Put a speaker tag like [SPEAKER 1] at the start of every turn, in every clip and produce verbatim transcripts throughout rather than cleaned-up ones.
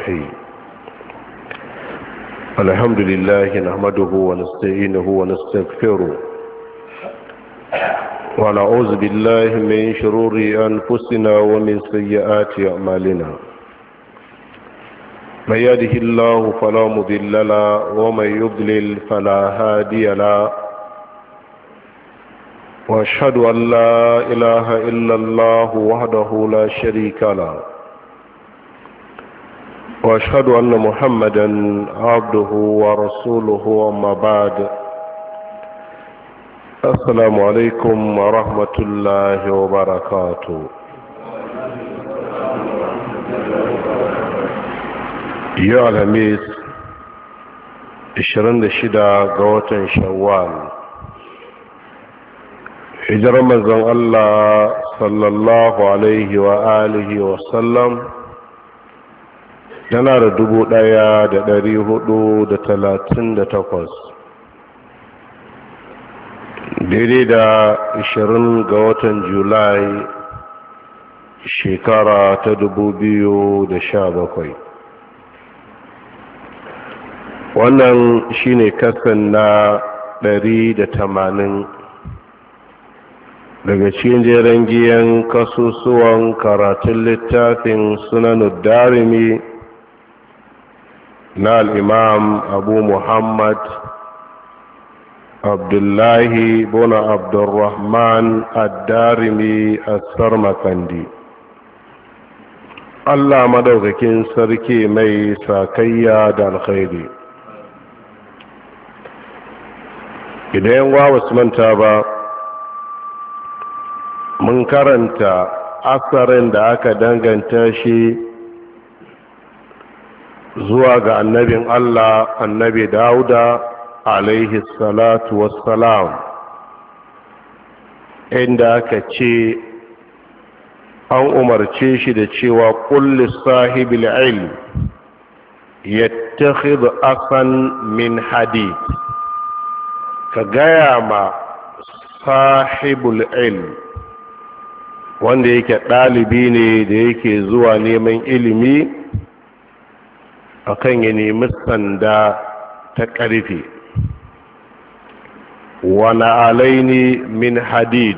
[SPEAKER 1] الرحيم الحمد لله نحمده ونستعينه ونستغفره ونعوذ بالله من شرور أنفسنا ومن سيئات أعمالنا من يهده الله فلا مضل له ومن يضلل فلا هادي له واشهد ان لا اله الا الله وحده لا شريك له واشهد ان محمدا عبده ورسوله اما بعد السلام عليكم ورحمه الله وبركاته. yau alhamis ishirin da shida ga watan shawwal hijirar manzon Allah sallallahu alaihi wa alihi wa sallam tana da dubu ɗaya da dari hudu da talatin da takwas daidai da ishirin ga watan julai shekara ta dubu biyu da sha bakwai. wannan shine kasan na ɗari da tamanin daga cikin jeren giyan kasusuwan karatun littafin sunanud darimi na al'imam abu muhammad abdullahi bona abdurrahman ad-darimi as-sarmakandi. Allah madaukakin sarki mai sakayya da alkhairi. idan yan wawa su manta ba, mun karanta asarin da aka danganta shi zuwa ga annabin Allah annabi Dauda alaihi salatu wassalam, inda aka ce an umarce shi da cewa kulli sahibil ilm yattakhidhu asan min hadid, ka gaya ma sahibul ilm wanda yake ɗalibi ne da yake zuwa neman ilimi akan ya nemi sanda ta ƙarfe, wani alaini min hadid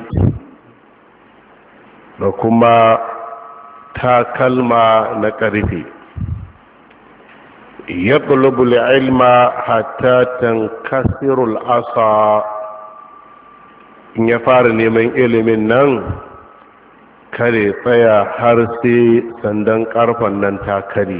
[SPEAKER 1] da kuma takalma na ƙarfe. يطلب العلم حتى تنكسر العصا in ya fara neman ilimin nan kare tsaya har sai sandan karfan nan ta kare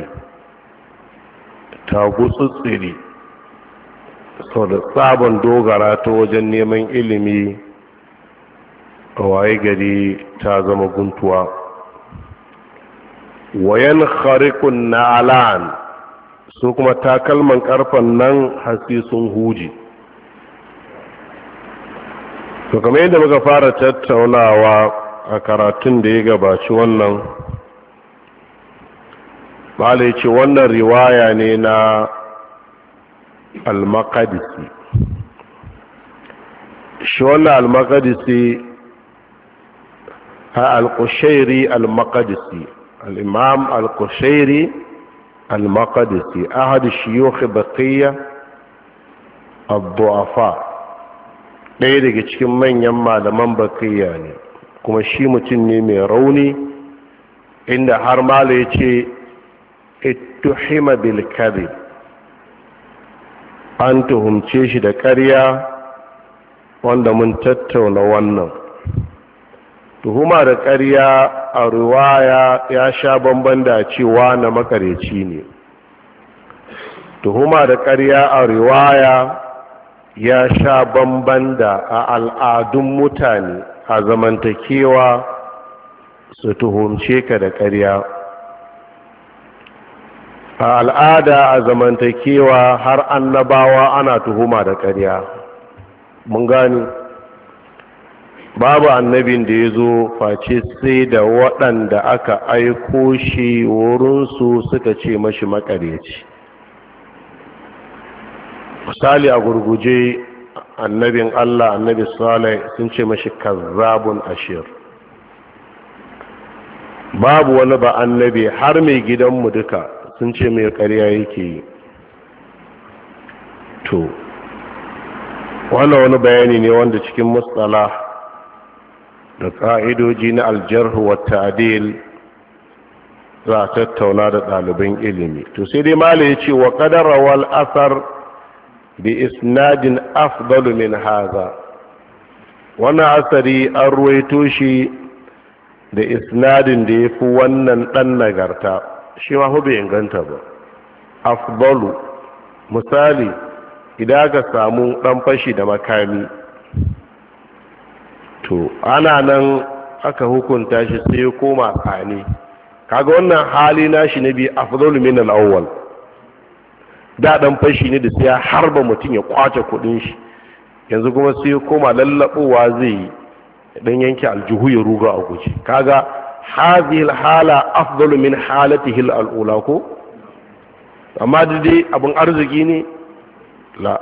[SPEAKER 1] ta gutsutsiri sau da sabon dogara ta wajen neman ilimi a waye gari ta zama guntuwa. wayan kharikun na alan su kuma takalman karfan nan hasi sun huji. to kamar yadda muka fara tattaunawa a karatun da ya gabaci wannan, malai ce wannan riwaya ne na al-maqdisi. shi wannan al-maqdisi ha al-qushairi al-maqdisi al-imam al-qushairi al-maqdisi ahad shuyukh baqiyya ad-du'afa, ɗaya daga cikin manyan malaman baqiyya ne, kuma shi mutum ne mai rauni, inda har mala yace ittuhima bil kadhib, an tuhumce shi da ƙarya, wanda mun tattauna wannan tuhuma da ƙarya a riwaya ya sha bamban da cewa na makareci ne. tuhuma da ƙarya a riwaya ya sha bamban da a al'adun mutane a zamantakewa su tuhumce ka da ƙarya. a al'ada a zamantakewa har annabawa ana tuhuma da ƙarya. mun gani babu annabin da ya zo face sai da waɗanda aka aiko shi wurinsu suka ce mashi makareci. misali a gurguje annabin Allah annabi Salih sun ce mashi kazzabun ashir. babu wani ba annabi har mai gidanmu duka sun ce mai ƙarya yake yi. To wannan wani bayani ne wanda cikin mustsala da ƙa'idoji na aljarhu wa ta'dil za a tattauna da ɗaliban ilimi. To sai dai mala ya ce wa qadara wal asar bi isnadin afdalu min haza, wannan asari an ruwaito shi da isnadin da ya fi wannan ɗan nagarta, shi ma bai inganta ba. Afdalu misali, idan aka samu ɗan fashi da makami, to ana nan aka hukunta shi sai ya koma tsani, kaga wannan hali nashi na biyu afdalu min al-awwal. Da ɗan fashi ne da sai ya harba mutum ya kwace kudin shi, yanzu kuma sai ya koma lallabowa zai yi dan yanke aljihu ya ruga a guji, kaga hadhihi al-hala afdalu min halatihi al-ula ko. amma dai abin arziki ne la.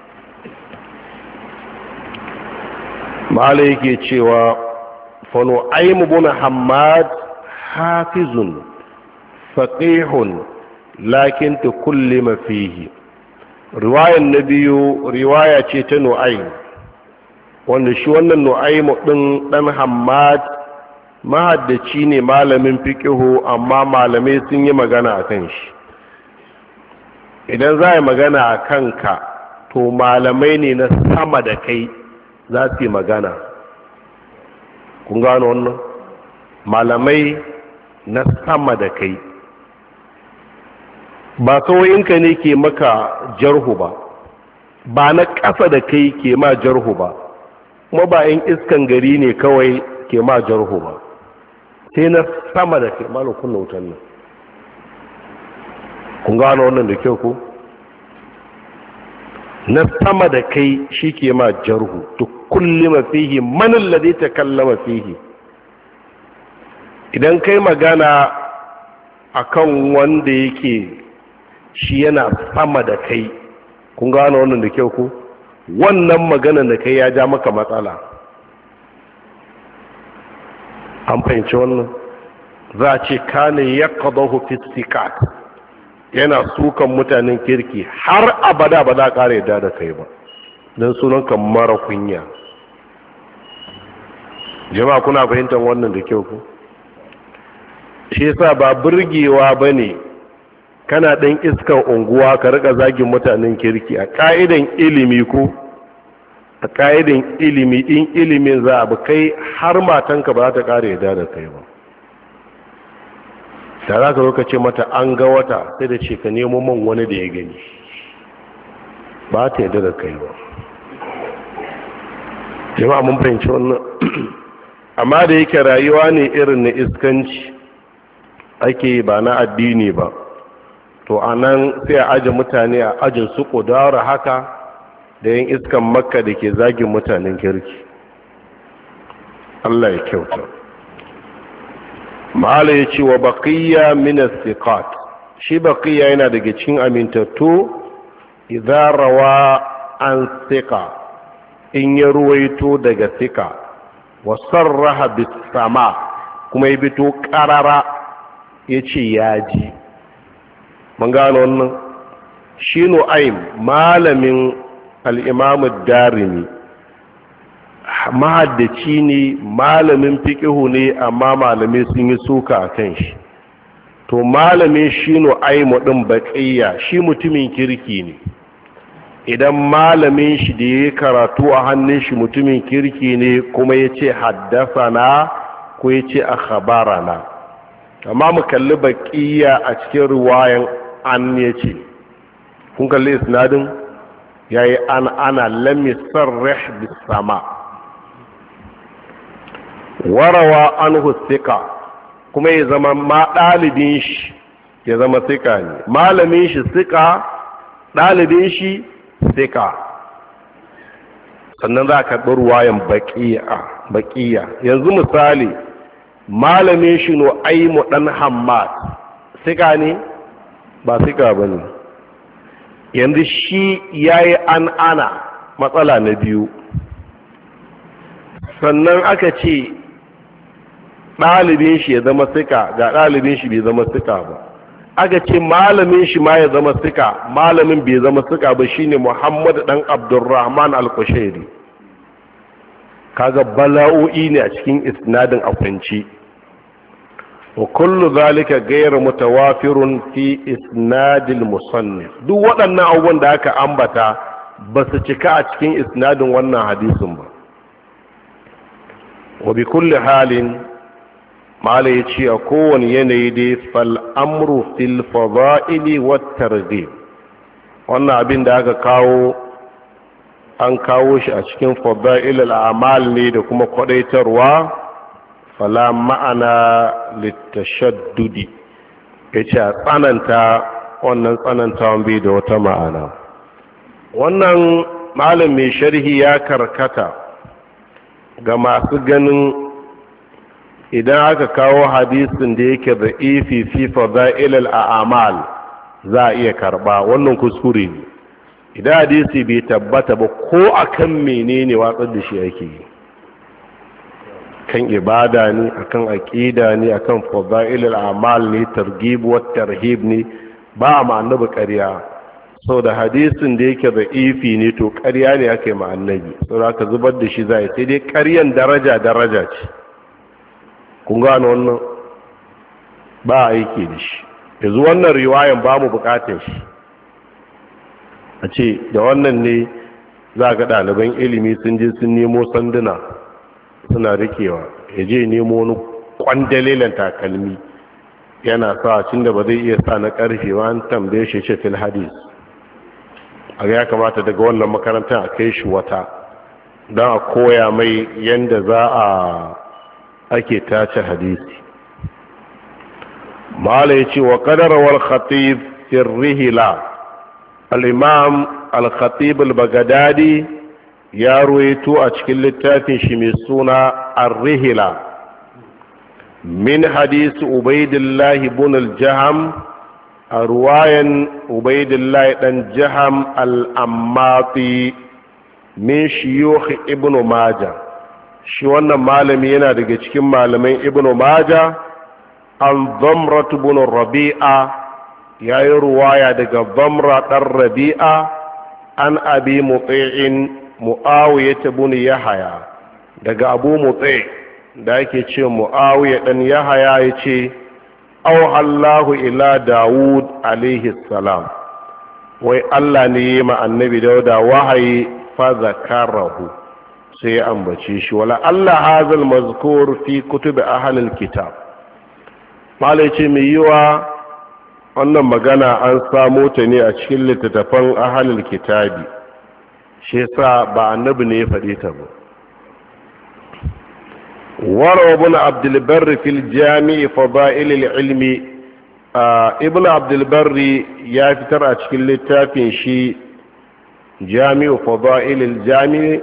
[SPEAKER 1] mala yake cewa fano aimu bin hamad hafizun faqihun lakin ta kulle mafihi. riwayan na biyu riwaya ce ta nu'aym, wanda shi wannan nu'aymu din dan hammad mahaddaci ne, malamin fiqihu, amma malamai sun yi magana akan shi. idan za a yi magana a kanka, to malamai ne na sama da kai za su yi magana. kun gano wannan? malamai na sama da kai, ba sauyinka ne ke maka jarhu ba, ba na ƙasa da kai ke ma jarhu ba, kuma ba yin iskan gari ne kawai ke ma jarhu ba, sai na sama da kai. malu kunna wutan nan, kun gano wannan da kyau ko? na sama da kai shi ke ma jarhu. to kulli mafihi man alladhi takallama fihi, idan kai magana akan wanda yake shi yana sama da kai, kun gano wannan da kyau ko? wannan magana da kai ya ja maka matsala. an fahimci wannan? za a ce kane yaqdahu fi istiqat, yana sukan mutanen kirki har abada ba za a ƙara yadda da kai ba, don sunanka mara kunya. jama'a kuna fahimtar wannan da kyau ku? shi yasa ba burgewa ba ne kana ɗan iskan unguwa ka rika zagin mutanen kirki. a ƙa'idan ilimi ko a ƙa'idan ilimi, in ilimin za a bi kai har matanka ba za ta ƙara yadda da kai ba. da za ka zo ce mata an ga wata, sai da ce ka nemo man wani da ya gani, ba ta yadda da kai ba. jama'a mun fahimci wannan. amma da yake rayuwa ne irin na iskanci ake, ba na addini ba, to a nan sai a aje mutane a ajin su ƙudara haka da yin iskan makka da ke zagin mutanen kirki. Allah ya kyauta. ma'ala ya ce wa baƙiyya minas siqat, shi baƙiyya yana daga cikin amintattu. idza rawa an siqa, in ya ruwaito daga siqa, wa sarraha bis sama, kuma ya bito ƙarara ya ce ya ji. mun gano wannan? shi nu'aym malamin al-imam ad-darimi mahaddaci ne, malamin fiqihu ne, amma malamai sun yi suka a kan shi. to malamin shi nu'aymu din baqiya, shi mutumin kirki ne. idan malamin shi da ya karatu a hannun shi mutumin kirki ne, kuma ya ce haddasana ko ya ce akhbarana, amma mu kalli baqiya a cikin riwayan an ya ce, kun kalli isnadin yayi an ana lam yusarrih bis sama. warawa anhu thiqa, kuma ya zama ma dalibin shi ya zama thiqa ne, malamin shi thiqa, dalibin shi thiqa, sannan za ka bar ruwayan baqiya baqiya. yanzu misali malamin shi no aimu dan hammad thiqa ne ba thiqa bane, yanzu shi yayi an ana matsala na biyu. sannan aka ce ɗalibin shi ya zama sika, ga ɗalibin shi bai zama sika ba, aka ce malamin shi ma ya zama sika, malamin bai zama sika ba shine Muhammad dan Abdurrahman al-Qushairi. Kaga bala'o'i ne a cikin isnadin akwanci. wa kullu zalika ghayr mutawafirun fi isnadil musannif. Duk waɗannan abubuwan da aka ambata ba su cika a cikin isnadin wannan hadisin ba. wa bi kulli halin mala ya ce a kowane yanayi dai fal'amru fil fada'ili wat targhib. wannan abin da aka kawo an kawo shi a cikin fada'il al'amal ne da kuma kwadaitarwa, fala ma'ana litashaddudi, yace a tsananta, wannan tsanantawan bai da wata ma'ana. wannan malam mai sharhi ya karkata ga masu ganin idan aka kawo hadisin da yake da ifi fi fada'il al'amal za a iya karba. wannan kuskure ne. idan hadisi bai tabbata ba ko akan menene watsar da shi ake yi, kan ibada ne, akan aqida ne, akan fada'il al'amal ne, targhib wa tarhib ne, ba ma annabi ƙarya. saboda hadisin da yake da ifi ne to ƙarya ne ake ma annabi, saboda ka zubar da shi zai, sai dai ƙaryan daraja daraja ce. kun gano wannan ba aiki da shi. yanzu wannan riwayan ba mu bukatar shi a ce da wannan ne za ga ɗaliban ilimi sun je sun nemo sanduna suna rikewa, ya je nemo wani kwandalilan takalmi yana sa cin da ba zai iya sa na ƙarfe ba, an tambaye shi ce fil hadis. a ya kamata daga wannan makarantar a kai shi wata don a koya mai yadda za a ake tace hadisi. mala ya ce wa ƙadarawar khatib firrihila, al'imam al-khatib al-bagadadi ya ruwaito a cikin littafin shi mai suna ar-rihila min hadisi ubaidillahi ibn al-jaham, a ruwayan ubaidillahi dan jaham al-ammati min shiyukh ibn majah. shi wannan malami yana daga cikin malaman ibn majah. an zamratu ibn rabi'a, yayi ruwaya daga zamra dan rabi'a, an abi muti'in muawiyah ibn yahya, daga abu muti' da yake ce muawiyah dan yahya yace aw Allahu ila Dawud alaihi salam, wai Allah ne yi ma annabi Dauda wahayi fa zakarahu, sai ya ambace shi. wala Allah hazal mazkur fi kutub ahlil kitab. malai ce mai yiwa wannan magana an samo ta ne a cikin littattafan ahlil kitabi, shi yasa ba annabi ne ya faɗe ta ba. وروى ابن عبد البر في الجامع فضائل العلم. ابن عبد البر يا فتر اشكل لتافين شي جامع فضائل الجامع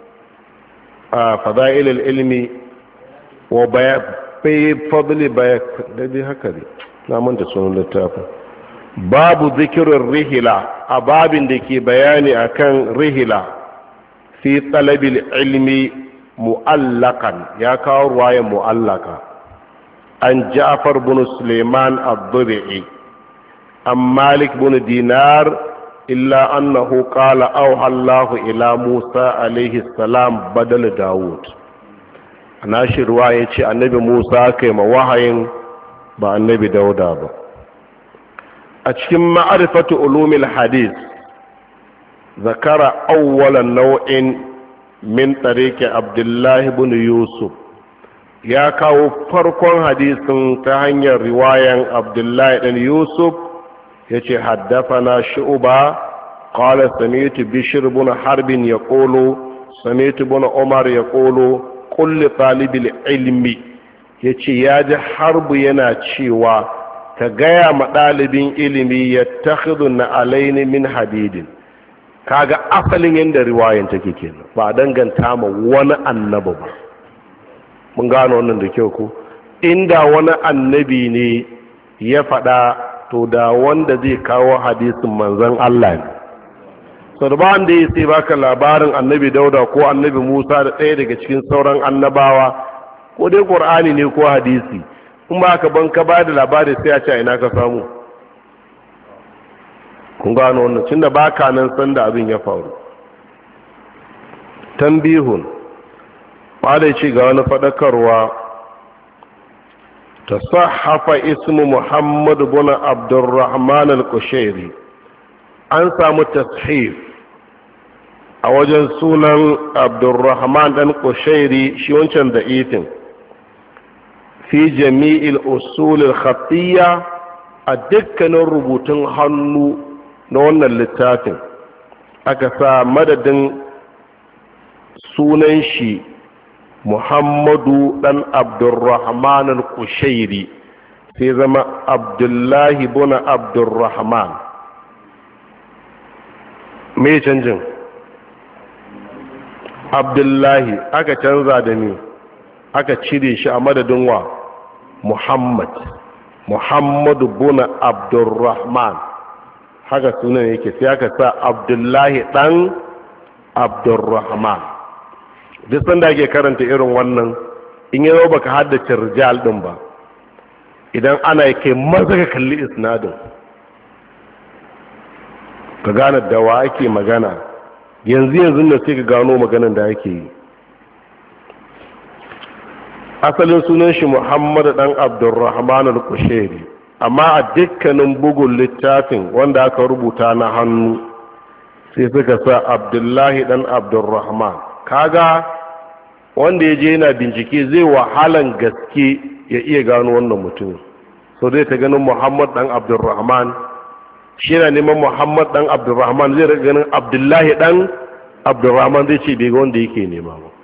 [SPEAKER 1] فضائل العلم وبيان فضل بيان دي هكذا لا من تسون لتافين باب ذكر الرحلة، باب دكي بياني أكن رحلة في طلب العلم mu'allakan, ya kawo ruwaya mu'allaka. an ja'far bin suleiman ad-dubi'i an malik bin dinar illa annahu qala awha Allahu ila Musa alayhi salam badal Dawud. ana shi ruwaya ce annabi Musa kai ma wahayin ba annabi Dauda ba. a cikin ma'rifatu ulumil hadith zakara awwalan naw'in min tariki abdullahi bin yusuf, ya kawo farkon hadisin ta hanyar riwayan abdullahi ɗan yusuf. ya ce haddafana shu'uba qala sami'tu bishr bin harbin yaqulu sami'tu bin umar yaqulu qul li talibil ilmi, yace ya ji harbu yana cewa ka gaya ma ɗalibin ilimi yattakhidhu na alaini min hadidin. kaga asalin yadda riwayan take kenan, ba danganta ma wani annabi ba. mun gano wannan da kyau ko? inda wani annabi ne ya faɗa to da wanda zai kawo hadisin manzon Allah ne. sarban da ya sai baka labarin annabi Dauda ko annabi Musa da ɗaya daga cikin sauran annabawa, ko dai Qur'ani ne ko hadisi. in ba ka ban ka ba da labari sai a ce ina ka samu. kun gano wannan tunda baka nan san da abin ya faru. Tambihun ba da ci ga wani fadakarwa tasahhafa ismu Muhammad ibn Abdurrahman al-Qushairi, an samu tashif a wajen sunan Abdurrahman dan Qushairi shi wancan da itin fi jami'il usul al-khattiyya, a dukkanin rubutun hannu na wannan littafin aka sa madadin sunan shi Muhammadu dan Abdurrahman al-Qushairi sai zama Abdullahi ibn Abdurrahman. Me canjin? Abdullahi aka canza da ni, aka cire shi a madadin wa Muhammad. Muhammadu ibn Abdurrahman, haka sunan yake, sai aka sa Abdullahi dan Abdurrahman. Duk sanda ake karanta irin wannan, in yazo baka haddace rijal din ba, idan ana yake maza ka kalli isnadin ka gane da wa ake magana, yanzu yanzu da sai ka gano maganan da ake yi. Asalin sunan shi Muhammad dan Abdurrahman al-Qushairi, amma a dukkanin bugun littafin wanda aka rubuta na hannu sai suka sa Abdullahi dan Abdurrahman. Kaga wanda ya je yana bincike zai wahalan gaske ya iya gano wannan mutum, so zai ta ganin Muhammad dan Abdurrahman, shi yana neman Muhammad dan Abdurrahman, zai rika ganin Abdullahi dan Abdurrahman, zai ce bai ga wanda yake nema ba.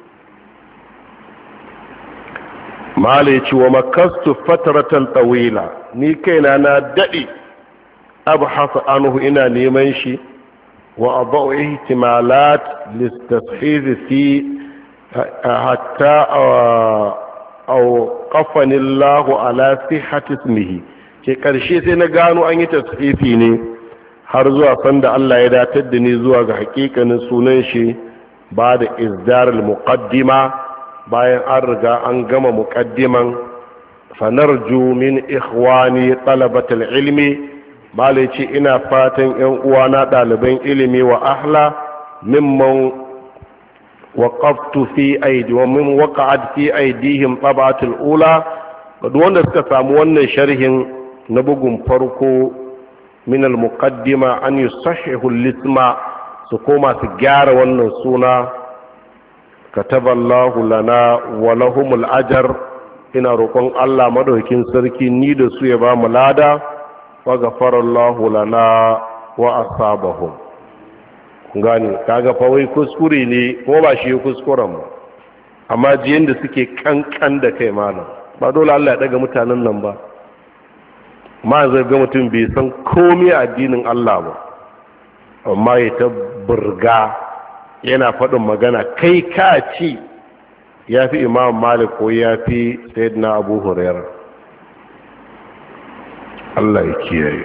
[SPEAKER 1] Mala ya ce wa makastu fataratan tawila, ni kaina na daɗe abu hasa anhu ina neman shi, wa abu ihtimalat listashizi fi hatta au kafani Allahu ala sihhati ismihi, ke karshe sai na gano an yi tashifi ne har zuwa sanda Allah ya datar da ni zuwa ga hakikanin sunan shi ba da izdar al-muqaddima, bayan an riga an gama muqaddiman. fanarju min ikhwani talabatul ilmi, malai ce ina fatan yan uwana ɗaliban ilimi wa ahla mimman waqaftu fi aidi wa min waqa'at fi aidihim tabatul ula, duk wanda suka samu wannan sharhin na bugun farko min al muqaddima an yusahhihu al-isma, su koma su gyara wannan suna. kataballahu lana wa lahumul ajr, ina roƙon Allah madaukakin sarki ni da su ya ba mu lada, wa ghafarallahu lana wa asabahum. gani kaga fa wai kuskure ne ko ba shi kuskuren mu, amma jiyan da suke kankan da kai malam, ba dole Allah ya daga mutanen nan ba. ma zai ga mutum bai san komai addinin Allah ba, amma ya ta burga yana faɗin magana kai ka ci ya fi Imam Malik ko ya fi Sayyidina Abu Hurairah. Allah ya kiyaye.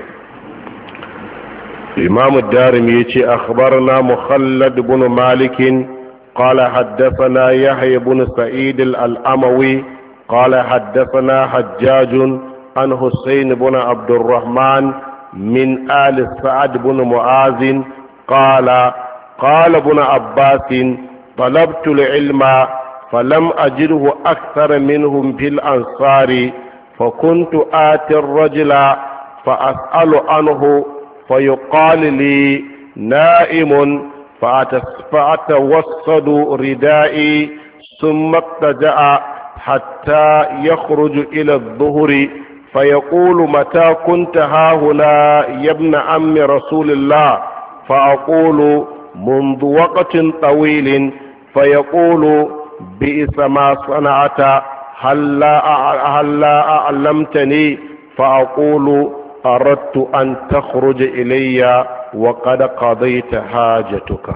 [SPEAKER 1] Imam ad-Darimi yace akhbarna Mukhallad ibn Malik qala haddathana Yahya ibn Sa'id al-Amawi qala haddathana Hajjaj an Husayn ibn Abdurrahman min ali Sa'd ibn Mu'az qala قال ابن عباس طلبت العلم فلم أجده أكثر منهم في الأنصار فكنت آتي الرجل فأسأل عنه فيقال لي نائم فأتوسد ردائي ثم اضطجع حتى يخرج إلى الظهر فيقول متى كنت هاهنا يا ابن عم رسول الله؟ فأقول منذ وقت طويل. فيقول بئس ما صنعت، هل لا هل لا أعلمتني؟ فأقول أردت أن تخرج إلي وقد قضيت حاجتك.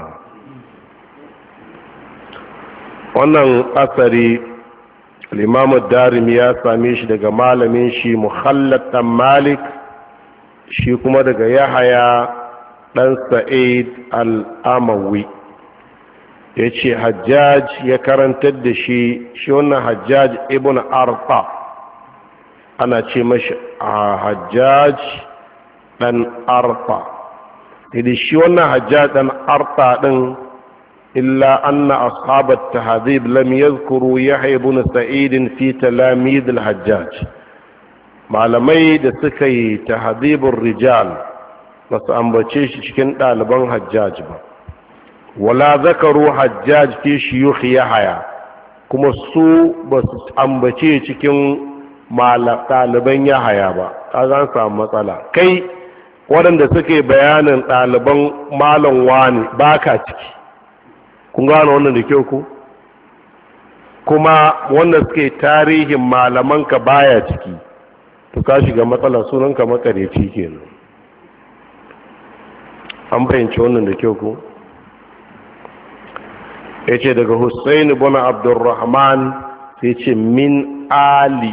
[SPEAKER 1] wannan asari al-Imam ad-Darimi ya same shi daga malamin shi Mukhallad dan Malik, shi kuma daga Yahaya dan Sa'id al-Amawi. yace Hajjaj ya karantar da shi, shi wannan Hajjaj ibn Arta ana ce mashi Hajjaj dan Arta. idan shi wannan hajjaj dan arta din illa anna ashabat tahdhib lam yadhkuru yahya ibn sa'id fi talamid al-hajjaj malamai da suka yi tahdhibur rijal ba su ambace shi cikin ɗaliban hajjaj ba wala zakaru hajjaj fi shiyukh yahya kuma su ba su ambace cikin ɗaliban yahya ba kaga an samu matsala kai waɗanda suke bayanin ɗaliban malam wani baka ciki kun gano wannan da kyau ku kuma wanda suke tarihin malamanka baya ciki to ka shiga matsala sunanka makareci kenan an fahimci wannan da kyau ku ya ce daga Hussein ibn Abdurrahman sai ce min ali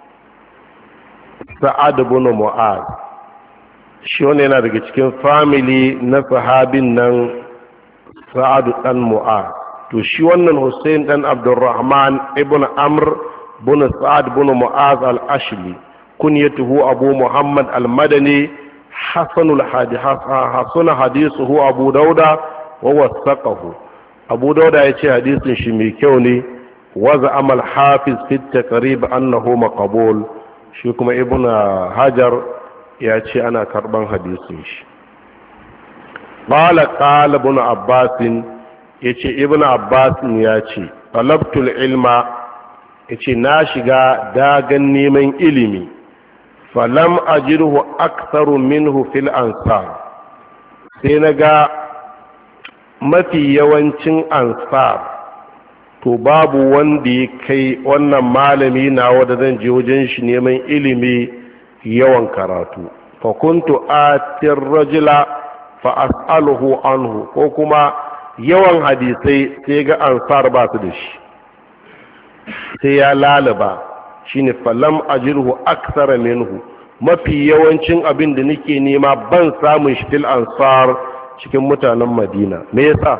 [SPEAKER 1] Sa'ad ibn Mu'az shi wani yana daga cikin family na sahabin nan Sa'ad dan Mu'az to shi wannan Hussein dan Abdurrahman ibn Amr ibn Sa'ad ibn Mu'az al-Ashli kunyatuhu Abu Muhammad al-Madani hasanul hadith hasan hadithuhu Abu Dauda wa wasaqahu Abu Dauda yace hadisin shi mai kyau ne wa za'ama al-Hafiz fi at-Taqrib annahu maqbul shi kuma Ibn Hajar ya ce ana karban hadisin shi qala qala ibn Abbas yace Ibn Abbas ya ce talabtul ilma yace na shiga dagan neman ilimi falam ajirhu aktharu minhu fil ansar sai naga mafi yawancin ansar to babu wanda ya kai wannan malami na wanda zan je wajen shi neman ilimi yawan karatu fa kuntu atir rajula fa as'aluhu anhu ko kuma yawan hadisai sai ga ansar ba su da shi sai ya lalaba shine falam ajirhu akthara minhu mafi yawancin abin da nake nema ban samun shi fil ansar cikin mutanen Madina me yasa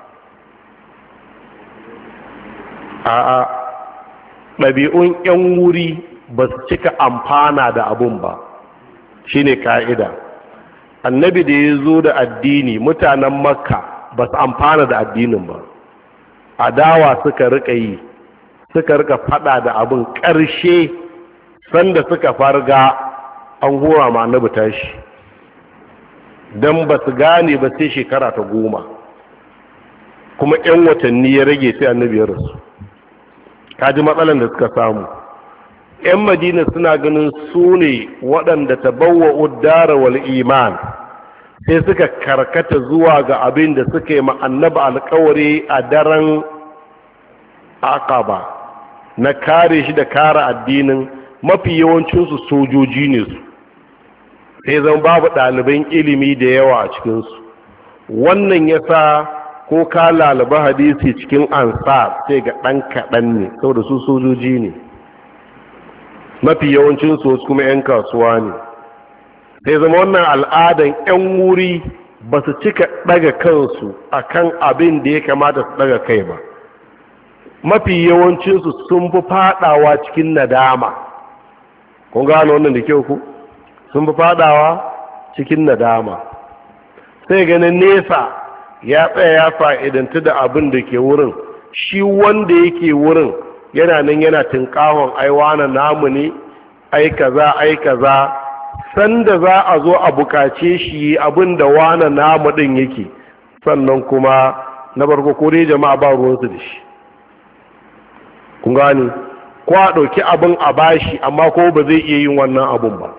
[SPEAKER 1] a'a ɗabi'un yan wuri ba su cika amfana da abun ba shine ka'ida annabi da ya zo da addini mutanen Makka ba su amfana da addinin ba adawa suka rika yi suka rika fada da abin ƙarshe sanda suka farga an hura ma annabi tashi don ba su gane ba sai shekara ta goma kuma 'yan watanni ya rage sai annabi ya rasu kaji matsalan da suka samu 'yan madina suna ganin su ne waɗanda ta bawa uddara wal iman sai suka karkata zuwa ga abin da suka yi ma annabi alkawari a daren aqaba na kare shi da kare addinin mafi yawancinsu sojoji ne su sai zan babu ɗaliban ilimi da yawa a cikinsu wannan ya sa ko ka lalaba hadisi cikin ansar sai ga ɗan kaɗan ne saboda su sojoji ne mafi yawancinsu wasu kuma 'yan kasuwa ne sai zama wannan al'adan 'yan wuri ba su cika ɗaga kansu akan abin da ya kamata su ɗaga kai ba mafi yawancinsu sun fi fadawa cikin nadama kun gano wannan da kyau ku sun fi fadawa cikin nadama sai ganin nesa ya tsaya ya fa'idantu da abin da ke wurin shi wanda yake wurin yana nan yana tinkahon aiwana namu ne ai kaza ai kaza sanda za a zo a bukace shi abin da wana namu din yake sannan kuma na farko ko dai jama'a ba ruwansu da shi kun gani ko a ɗauki abin a bashi amma ko ba zai iya yin wannan abin ba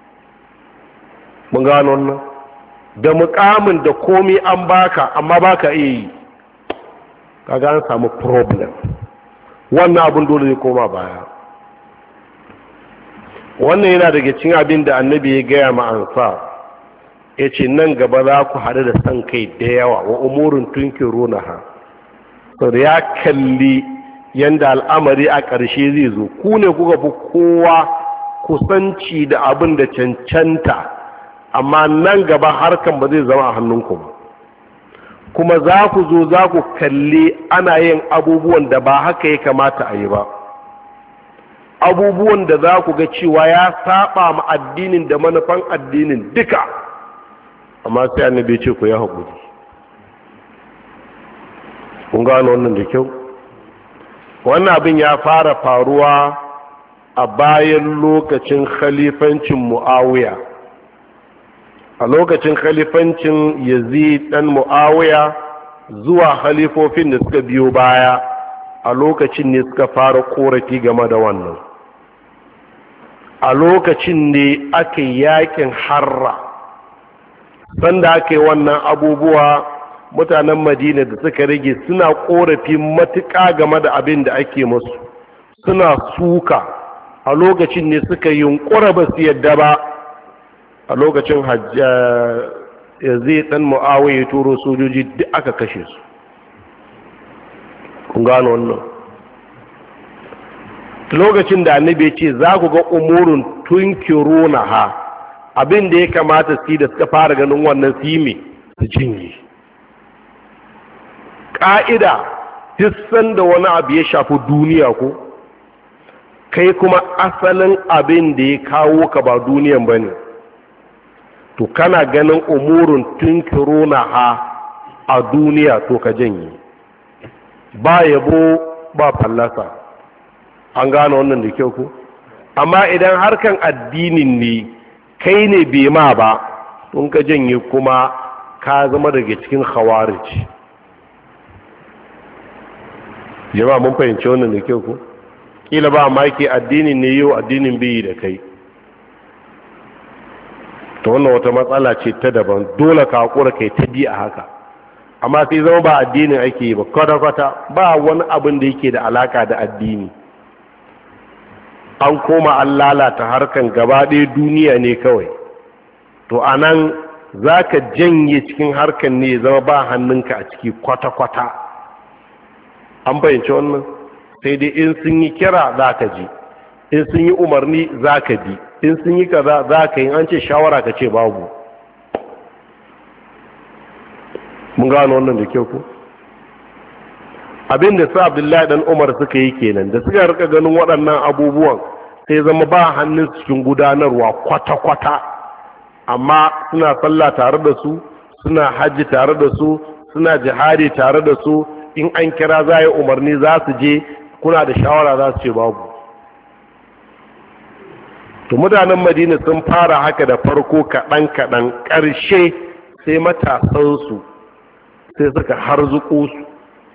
[SPEAKER 1] mun gano wannan da mukamin da komi an baka amma baka iya yi kaga an samu problem wannan abin dole zai koma baya wannan yana daga cikin abin da annabi ya gaya ma ansar ya ce nan gaba za ku haɗu da san kai da yawa wa umurin tunkirunaha sau da ya kalli yanda al'amari a ƙarshe zai zo ku ne kuka fi kowa kusanci da abin da cancanta amma nan gaba harkan ba zai zama a hannunku ba kuma za ku zo za ku kalli ana yin abubuwan da ba haka ya kamata a yi ba abubuwan da za ku ga cewa ya saba ma addinin da manufan addinin duka amma sai annabi ce ku yi haƙuri. kun gano wannan da kyau. Wannan abin ya fara faruwa a bayan lokacin khalifancin Muawiya. A lokacin khalifancin Yazid dan Muawiya zuwa khalifofin da suka biyo baya, a lokacin ne suka fara korafi game da wannan. A lokacin ne aka yakin Harra. Sanda aka yi wannan abubuwa, mutanen Madina da suka rage suna korafi matuƙa game da abin da ake musu, suna suka. A lokacin ne suka yunkura ba su yadda ba. A lokacin Yazid dan Muawiya ya turo sojoji duk aka kashe su. kun gano wannan. Lokacin da annabi ya ce za ku ga umurun tunkiruna ha, abin da ya kamata su yi da suka fara ganin wannan su yi me su cinye. Ƙa'ida duk sanda wani abu ya shafi duniya ko kai kuma asalin abin da ya kawo ka ba duniyan ba ne, to kana ganin umurun tunkiruna ha a duniya to ka janye, ba yabo ba fallasa. An gane wannan da kyau ku. Amma idan harkan addinin ne kai ne bai ma ba, tun ka janye kuma ka zama daga cikin khawarij. Jama'a mun fahimci wannan da kyau ku. Kila ba ma ke addinin ne yau addinin bai da kai, to wannan wata matsala ce ta daban, dole ka hakura kai ta bi a haka. Amma sai zama ba addinin ake yi ba kwata-kwata, ba wani abin da yake da alaka da addini. An koma an lalata harkan gaba ɗaya duniya ne kawai. To a nan za ka janye cikin harkan ne zama ba hannunka a ciki kwata-kwata. An fahimci wannan? Sai dai in sun yi kira za ka ji, in sun yi umarni za ka bi, in sun yi kaza za ka yi, an ce shawara ka ce babu. Mun gano wannan da kyau ku. Abin da su Abdullahi dan Umar suka yi kenan, da suka rika ganin waɗannan abubuwan sai zama ba hannun cikin gudanarwa kwata-kwata, amma suna sallah tare da su, suna hajji tare da su, suna jihadi tare da su. In an kira za yi umarni za su je, kuna da shawara za su ce babu. To mutanen Madina sun fara haka da farko kaɗan-kaɗan, ƙarshe sai matasansu sai suka harzuko su.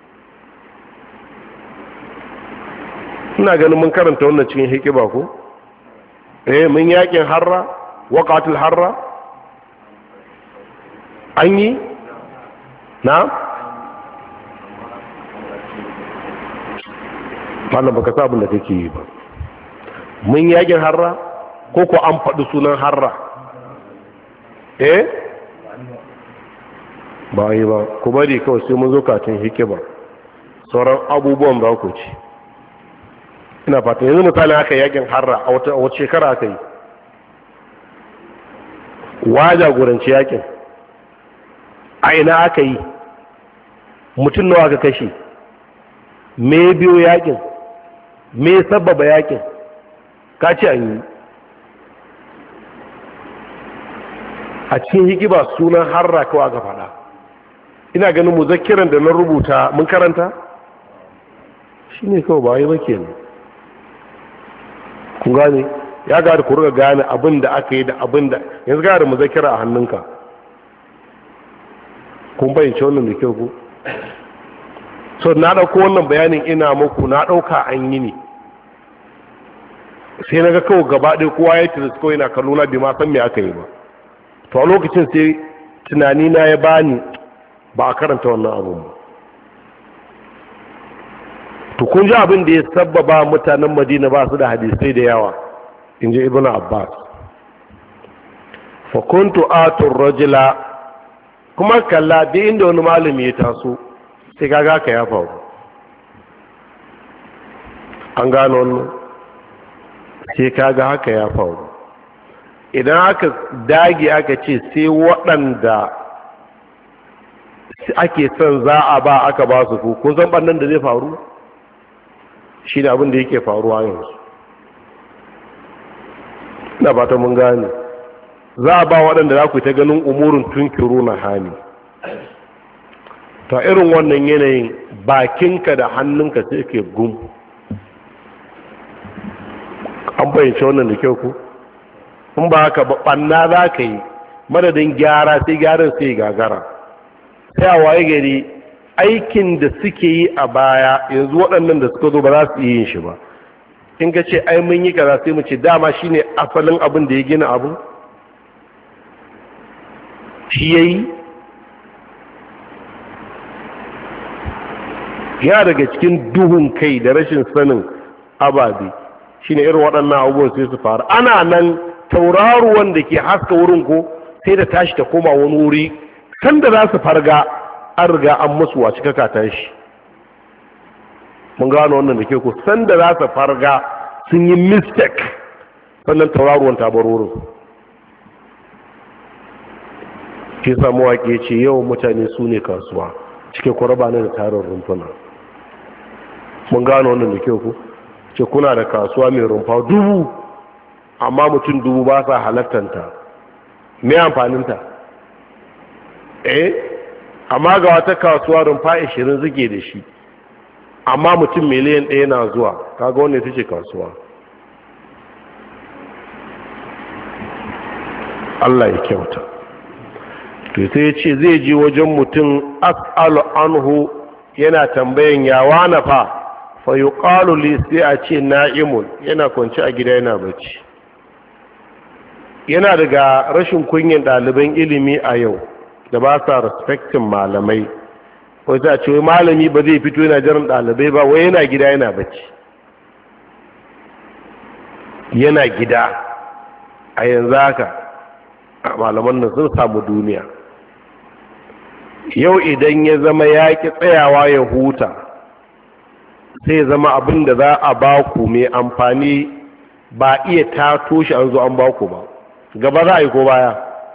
[SPEAKER 1] Ina ganin mun karanta wannan cikin hikiba ko? Eh, mun yakin Harra, waqatul Harra. An yi? Na? Malam baka sa abin da kake yi ba. Mun yakin Harra ko ko an faɗi sunan Harra? Eh? Ba yi ba, ku bari kawai sai mun zo katin hikiba. Sauran abubuwan ba ku ci. Ina fata yanzu misali aka yakin Harra a wata wata shekara aka yi. Wa jagoranci yakin? A ina aka yi? Mutum nawa aka kashe? Me biyo yakin? Me sababa yakin? Ka ce an yi. A cikin hikiba sunan Harra kawai aka faɗa. Ina ganin muzakkiran da na rubuta mun karanta? Shi ne kawai ba yi ba kenan. Kun gane? Ya gada ku riga gane abin da aka yi da abin da yanzu gada muzakkira a hannunka. Kun bayyance wannan da kyau ku? So na ɗauko wannan bayanin ina muku na ɗauka an yi ne. Sai na ga kawai gaba ɗaya kowa ya tilis kawai na kallo na bi ma san me aka yi ba. To a lokacin sai tunani na ya bani ba a karanta wannan abun ba. To kun ji abin da ya sabbaba mutanen Madina ba su da hadisai da yawa, in ji Ibn Abbas. Fa kuntu atur rajula, kuma kalla duk inda wani malami ya taso sai kaga ka ya faru. An gano wannan sai kaga haka ya faru. Idan aka dage aka ce sai waɗanda ake son za a ba aka ba su ku, kun san ɓannan da zai faru? Shi ne abin da yake faruwa yanzu. Ina fata mun gane. za a ba waɗanda za ku ta ganin umurin tunkiru na hani. ta irin wannan yanayin bakinka da hannunka sai ke gum. an bayyance wannan da kyau ku in ba haka ɓanna za ka yi madadin gyara sai gyaran sai gagara sai a waye gari aikin da suke yi a baya yanzu waɗannan da suka zo ba za su yi yin shi ba. in ka ce ai mun yi kaza sai mu ce dama shine asalin abin da ya gina abu shi yayi. ya daga cikin duhun kai da rashin sanin ababe shine irin waɗannan abubuwan sai su faru. ana nan tauraruwan da ke haska wurin ko sai da tashi ta koma wani wuri sanda za su farga an riga an musu wa cika tashi. mun gano wannan da ke ku sanda za su farga sun yi mistake sannan tauraruwan ta bar wurin. ke samu wake ce yawan mutane su ne kasuwa cike kwaraba ne da tarin rumfuna. mun gano wannan da ke ku ce kuna da kasuwa mai rumfa dubu amma mutum dubu ba sa halattanta me amfaninta eh amma ga wata kasuwa rumfa ashirin zuke da shi amma mutum miliyan ɗaya na zuwa kaga wannan ita ce kasuwa. Allah ya kyauta. to sai ya ce zai je wajen mutum as'alu anhu yana tambayan yawa na fa fa yuqalu li sai a ce na'imun yana kwance a gida yana bacci. yana daga rashin kunyin ɗaliban ilimi a yau da ba sa respectin malamai. wai za a ce wai malami ba zai fito yana jiran ɗalibai ba wai yana gida yana bacci. yana gida a yanzu haka malaman nan sun samu duniya. yau idan ya zama ya ki tsayawa ya huta sai zama abin da za a baku mai amfani ba iya tato shi an zo an baku ba. gaba za a yi ko baya?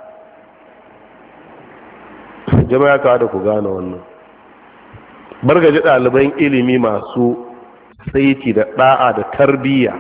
[SPEAKER 1] jama'a kawo da ku gane wannan. bargaji ɗaliban ilimi masu saiti da ɗa'a da tarbiyya.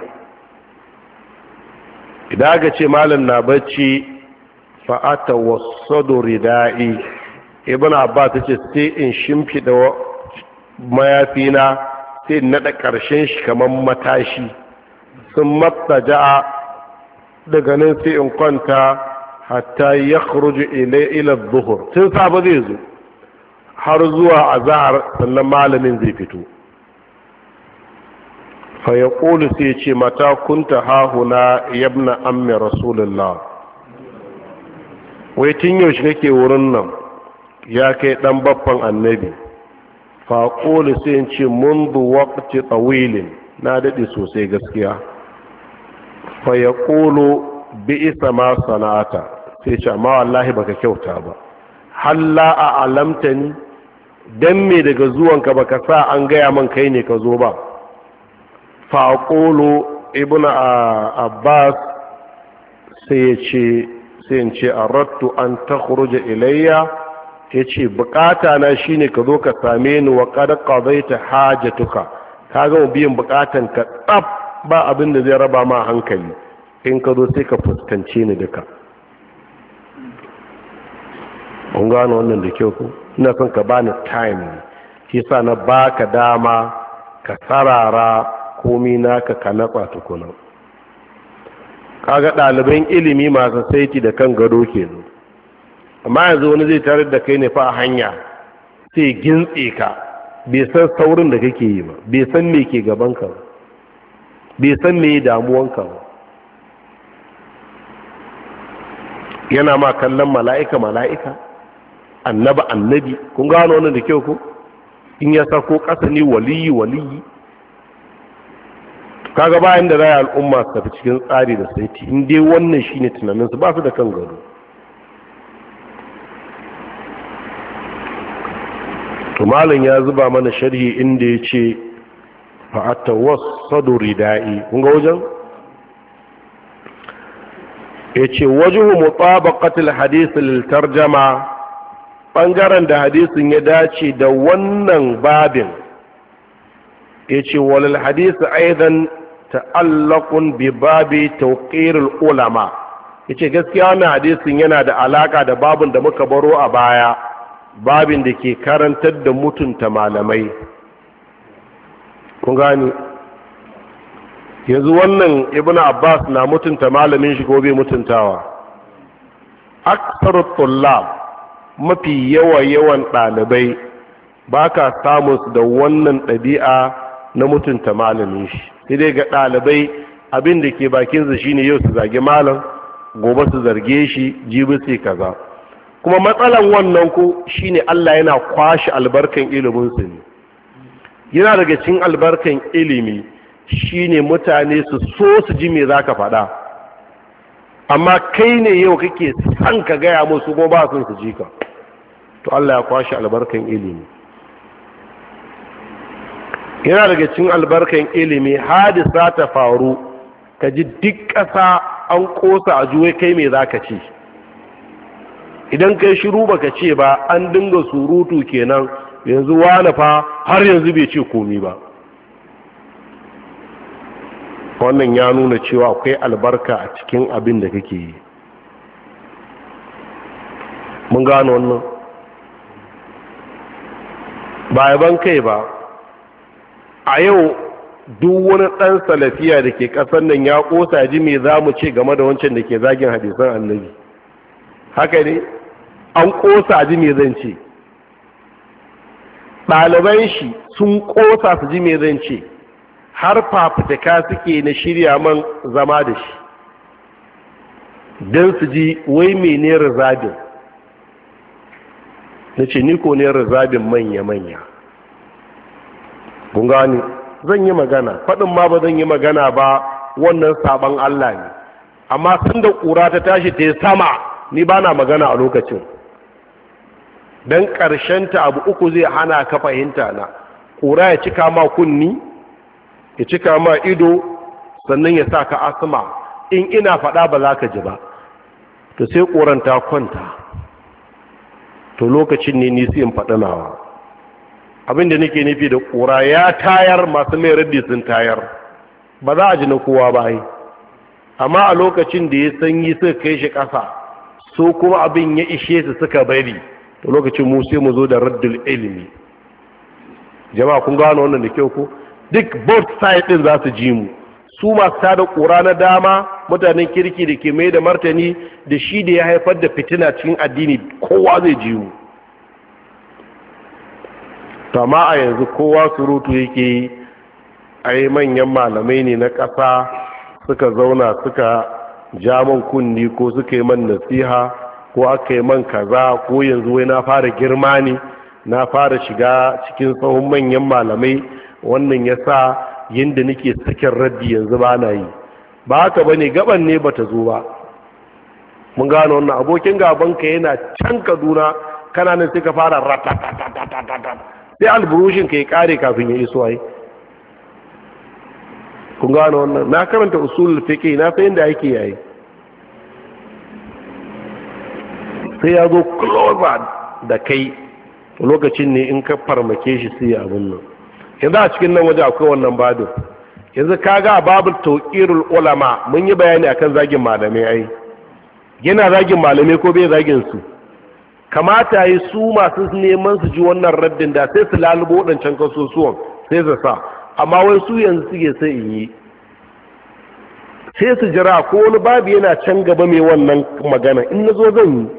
[SPEAKER 1] idan aka ce malam na bacci fa'ata wasado rida'i ibn abba ta ce sai in shimfiɗa mayafina sai in naɗa ƙarshen shi kamar matashi sun matsa ja'a daga nan sai in kwanta hatta ya kuruji ila zuhur tun safe zai zo har zuwa azhar sannan malamin zai fito. fa ya ƙulu sai ce mata kunta hahuna yabna ammi rasulullah wai tun yaushe kake wurin nan ya kai ɗan baffan annabi. fa ƙulu sai in ce mundu waqti tsawilin na daɗe sosai gaskiya. fa ya ƙulu bi isa ma sana'ata sai ce amma wallahi baka kyauta ba. halla a alamta ni dan me daga zuwanka baka sa an gaya man kai ne ka zo ba. fa aqulu ibnu abbas sai ya ce sai in ce aradtu an takhruja ilayya yace bukata na shine ka zo ka same ni wa qad qadaita hajatuka ka ga biyan bukatan ka tsaf ba abin da zai raba ma hankali in ka zo sai ka fuskance ni duka. kun gano wannan da kyau ko ina son ka bani time shi sa na baka dama ka sarara komi naka ka natsa tukuna. kaga ɗaliban ilimi masu saiti da kan gado kenan amma yanzu wani zai tarar da kai ne fa a hanya sai gintse ka bai san saurin da kake yi ba bai san me ke gaban ka ba bai san me damuwanka ba yana ma kallon mala'ika mala'ika annaba annabi. kun gano wannan da kyau ko in ya sako ƙasa ne waliyi waliyi. kaga bayan da zai al'umma su tafi cikin tsari da saiti in dai wannan shine tunaninsu ba su da kan gado. to malam ya zuba mana sharhi inda ya ce fa'ata wasu rida'i. kun ga wajen ya ce wajuhu mutabaqatul hadith lil tarjama ɓangaren da hadisin ya dace da wannan babin ya ce walil hadisi aidan ta'allaqun bi babi tawqirul ulama ya ce gaskiya wannan hadisin yana da alaka da babin da muka baro a baya, babin da ke karantar da mutunta malamai. kun gani yanzu wannan ibn abbas na mutunta malamin shi ko bai mutuntawa? aksarut tullab, mafi yawa yawan ɗalibai ba ka samu su da wannan ɗabi'a na mutunta malamin shi. sai dai ga ɗalibai abin da ke bakinsu shine yau su zage malam, gobe su zarge shi, jibi sai kaza. kuma matsalan wannan ko shine Allah yana kwashi albarkan ilimin su ne. yana daga cikin albarkan ilimi shine mutane su so su ji me zaka faɗa, amma kai ne yau kake san ka gaya musu kuma ba sun su ji ka, to Allah ya kwashi albarkan ilimi. yana daga cikin albarkan ilimi hadisa ta faru ka ji duk ƙasa an ƙosa a juwai kai me za ka ce. idan kai shiru baka ce ba an dinga surutu kenan, yanzu wani fa har yanzu bai ce komi ba. wannan ya nuna cewa akwai albarka a cikin abin da kake yi. mun gano wannan ba yaban kai ba. a yau duk wani ɗan salafiya da ke ƙasar nan ya ƙosa ji me za mu ce game da wancan da ke zagin hadisan annabi. haka ne an ƙosa ji me zan ce, ɗaliban shi sun ƙosa su ji me zan ce, har fafutuka suke na shirya man zama da shi don su ji wai mene rizabin. na ce ni ko ne rizabin manya-manya. kun gani zan yi magana, faɗin ma ba zan yi magana ba, wannan sabon Allah ne, amma sun da ƙura ta tashi ta yi sama ni ba na magana a lokacin, don ta abu uku zai hana ka fahimta na. ƙura ya cika ma kunni, ya cika ma ido, sannan ya sa ka asma, in ina faɗa ba za ka ji ba, to sai ƙuran ta kwanta, to lokacin ne nisi in faɗi nawa. abinda nake nufi da ƙura ya tayar, masu mai raddi sun tayar, ba za a ji na kowa ba yi. amma a lokacin da ya sanyi suka kai shi ƙasa, so kuma abin ya ishe su suka bari, to lokacin mu sai mu zo da raddul ilimi. jama'a kun gano wannan da kyau ko? duk both side din za su ji mu, su masu tada ƙura na dama, mutanen kirki da ke mai da martani, da shi da ya haifar da fitina cikin addini, kowa zai ji mu. amma a yanzu kowa surutu yake yi. ai manyan malamai ne na ƙasa suka zauna suka ja man kunni ko suka yi man nasiha ko aka yi man kaza, ko yanzu wai na fara girma ne, na fara shiga cikin tsawon manyan malamai, wannan ya sa yadda nake sakin raddi yanzu ba na yi. ba haka ba ne, gaban ne ba ta zo ba. mun gano wannan. abokin gabanka yana can Kaduna, kana nan sai ka fara ratatatatatatat, sai alburushin ka ya kare kafin ya iso ai. kun gano wannan. na karanta usulul fiqh, na san yadda ake yayi. sai ya zo closer da kai, lokacin ne in ka farmake shi sai abin nan. yanzu a cikin nan waje akwai wannan babin. yanzu kaga babul tawqirul ulama mun yi bayani akan zagin malamai ai. yana zagin malamai ko bai zagin su? kamata yi su masu neman su ji wannan raddin da sai su lalubo waɗancan kasusuwan sai su sa, amma wai su yanzu suke sai in yi, sai su jira ko wani babu yana can gaba mai wannan magana, in na zo zan yi.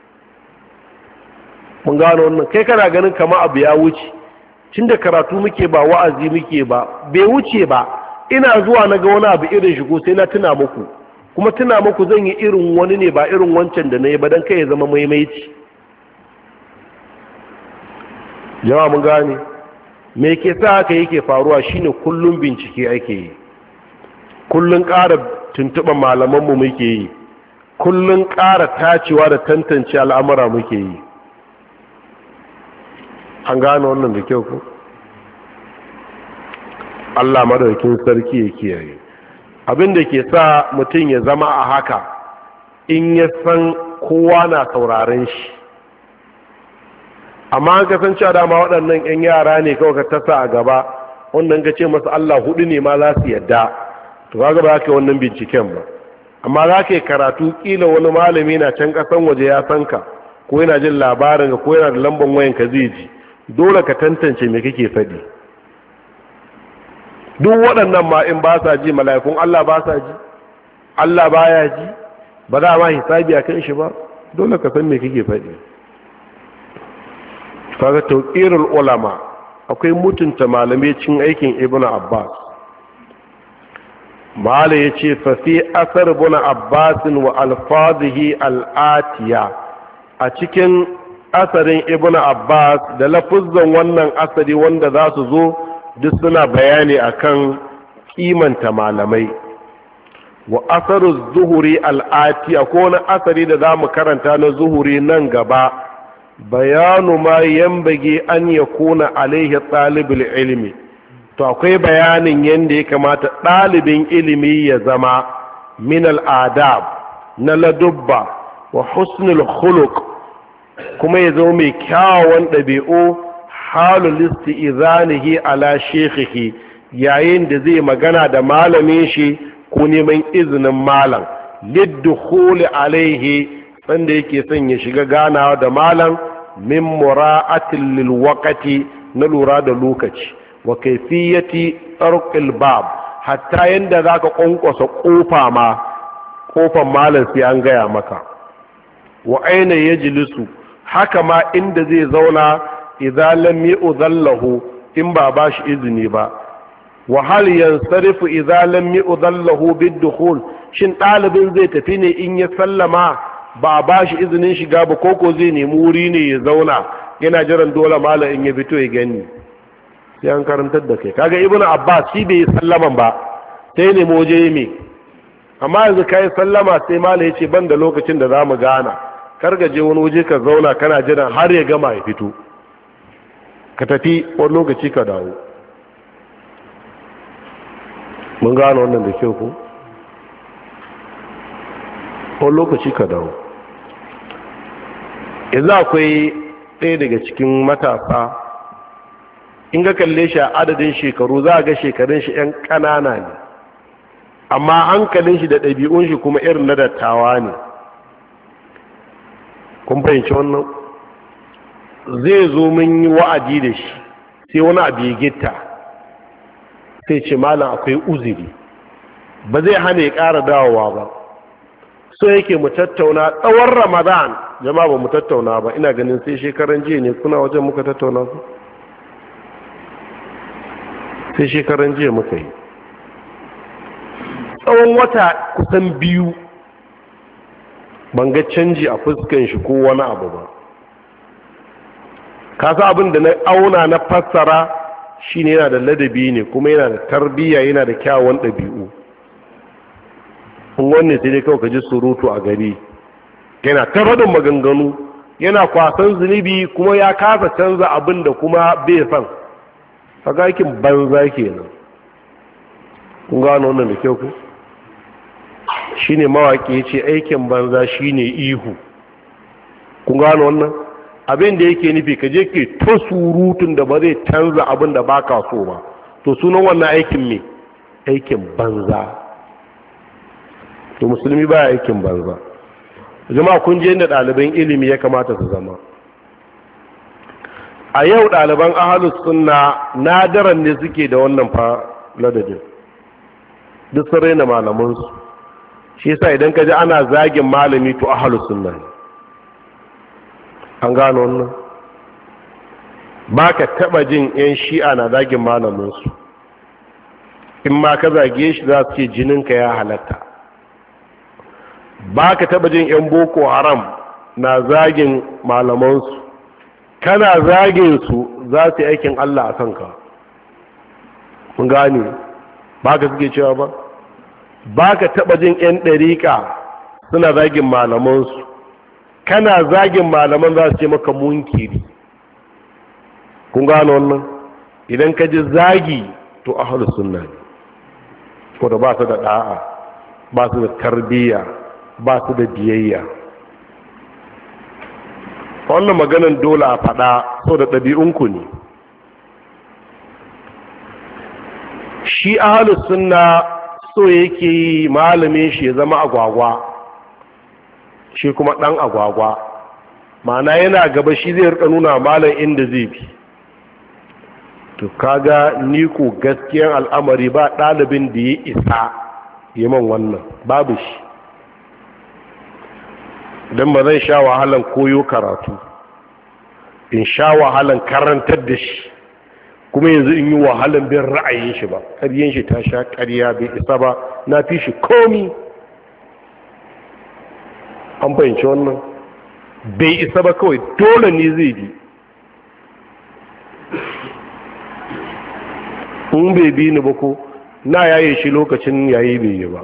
[SPEAKER 1] mun gano wannan. kai kana ganin kama abu ya wuce, tun da karatu muke ba wa'azi muke ba, bai wuce ba. ina zuwa na ga wani abu irin shigo sai na tuna muku, kuma tuna muku zan yi irin wani ne ba irin wancan da na yi ba, don kai ya zama maimaici. jama'a mun gane me ke sa haka yake faruwa? shine kullum bincike ake yi, kullum ƙara tuntuɓar malamanmu muke yi, kullum ƙara tacewa da tantance al'amura muke yi. an gane wannan da kyau ku? Allah madaukin sarki ya kiyaye. abin da ke sa mutum ya zama a haka, in ya san kowa na sauraren shi. amma an kasance a dama waɗannan 'yan yara ne kawai ka tasa a gaba, wannan ka ce masu Allah hudu ne ma za su yadda, to kaga ba ka wannan binciken ba. amma za ka yi karatu ƙila wani malami na can ƙasan waje ya san ka ko yana jin labarin ka ko yana da lambar wayan ka zai ji, dole ka tantance me kake faɗi. duk waɗannan ma in ba sa ji, mala'ikun Allah ba sa ji, Allah baya ji, ba za ma hisabi a kan shi ba, dole ka san me kake faɗi. kaga tawqirul ulama, akwai mutunta malamai cin aikin Ibn Abbas. mala yace fa fi asar Ibn Abbas wa alfazihi al-atiya, a cikin asarin Ibn Abbas da lafuzzan wannan asari wanda za su zo duk suna bayani akan kimanta malamai. wa asaru zuhuri al-atiya, ko na asari da zamu karanta na zuhuri nan gaba, bayanu ma yambage an yakuna alaihi talibul ilmi, to akwai bayanin yanda ya kamata ɗalibin ilimi ya zama min al-adab, na ladubba wa husnul khuluq, kuma ya zo mai kyawawan ɗabi'u, halul isti'zanihi ala shekhihi, yayin da zai magana da malamin shi ko neman izinin malam, liddukhuli alaihi, sanda yake son ya shiga ganawa da malam, min mura'atin lil waqti, na lura da lokaci, wa kayfiyati tarqil bab, hatta yanda zaka konkosa kofa ma, kofan malam sai an gaya maka. wa aina yajlisu, haka ma inda zai zauna, idza lam yu'dhallahu, in ba ba shi izini ba. wa hal yansarifu idza lam yu'dhallahu bid-dukhul, shin dalibin zai tafi ne in ya sallama ba ba shi izinin shiga ba, koko zai nemi wuri ne ya zauna yana jiran dole malam in ya fito ya gani? sai an karantar da kai. kaga Ibn Abbas shi bai sallaman ba, sai ne moje me, amma yanzu kai sallama sai malam ya ce ban da lokacin da zamu gana, kar ga je wani waje ka zauna kana jiran har ya gama ya fito, ka tafi wani lokaci ka dawo. mun gano wannan da kyau ko? wani lokaci ka dawo. yanzu akwai ɗaya daga cikin matasa, in ga kalle shi a adadin shekaru za a ga shekarun shi 'yan ƙanana ne, amma hankalin shi da ɗabi'un shi kuma irin na dattawa ne. kun fahimci wannan? zai zo mun yi wa'adi da shi, sai wani abu ya gitta, sai ce malam akwai uzuri, ba zai hana ya ƙara dawowa ba, so yake mu tattauna tsawon Ramadan. jama'a ba mu tattauna ba, ina ganin sai shekaran jiya ne, kuna wajen muka tattauna ku? sai shekaran jiya muka yi tsawon wata kusan biyu, ban ga canji a fuskan shi ko wani abu ba. kasa abin da na auna na fassara shine yana da ladabi ne, kuma yana da tarbiyya, yana da kyawun ɗabi'u. in wanne sai dai kawai ka ji surutu a gari, yana tabbatar maganganu, yana kwasan zunubi, kuma ya kasa canza abin da kuma bai san. kaga aikin banza kenan. kun gano wannan da kyau ku? shine mawaki yace aikin banza shine ihu. kun gano wannan? abin da yake nufi ka je ke ta surutun da ba zai canza abin da baka so ba, to sunan wannan aikin me? aikin banza. to musulmi baya aikin banza. jama'a kun je inda ɗaliban ilimi ya kamata su zama. a yau ɗaliban ahalus sunna nadaran ne suke da wannan fa ladadin, duk sun raina malamansu. shi yasa idan ka ji ana zagin malami to ahalus sunna ne. an gano wannan? ba ka taɓa jin 'yan shi'a na zagin malaminsu. in ma ka zage shi za su ce jininka ya halatta. ba ka taɓa jin 'yan boko haram na zagin malamansu. kana zagin su za su yi aikin Allah a kanka. mun gane? ba ka suke cewa ba? ba ka taɓa jin 'yan ɗariƙa suna zagin malamansu. kana zagin malaman za su ce maka munkiri. kun gano wannan? idan ka ji zagi to ahlus sunna ne, ko da ba su da da'a, ba su da tarbiyya, ba su da biyayya. wannan maganan dole a faɗa, so da ɗabi'unku ne. shi ahlus sunna so yake yi malamin shi ya zama agwagwa shi kuma ɗan agwagwa, ma'ana yana gaba shi zai rika nuna malam inda zai bi. To kaga ni ko gaskiyan al'amari ba ɗalibin da ya isa yi man wannan, babu shi. Don ba zan sha wahalan koyo karatu, in sha wahalan karantar da shi, kuma yanzu in yi wahalan bin ra'ayin shi ba. Ƙaryen shi ta sha ƙarya bai isa ba, na fi shi komi. An fahimci wannan? Bai isa ba, kawai dole ne zai bi. In bai bi ni ba ko na yaye shi lokacin yayi bai yi ba.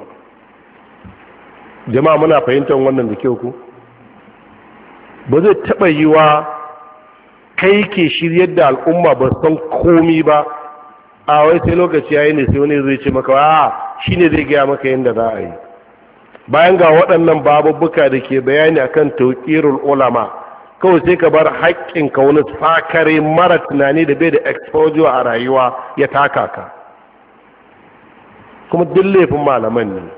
[SPEAKER 1] Jama'a muna fahimtar wannan da kyau ko? Ba zai taɓa yi wa kai ke shiryar da al'umma ba san komi ba, a wai sai lokaci yayi ne sai wani zai ce maka a shi ne zai gaya maka yadda za a yi. Bayan ga waɗannan babubbuka da ke bayani akan tauƙirul ulama, kawai sai ka bar haƙƙinka wani sakare mara tunani da bai da exposure a rayuwa ya taka ka, kuma duk laifin malaman ne.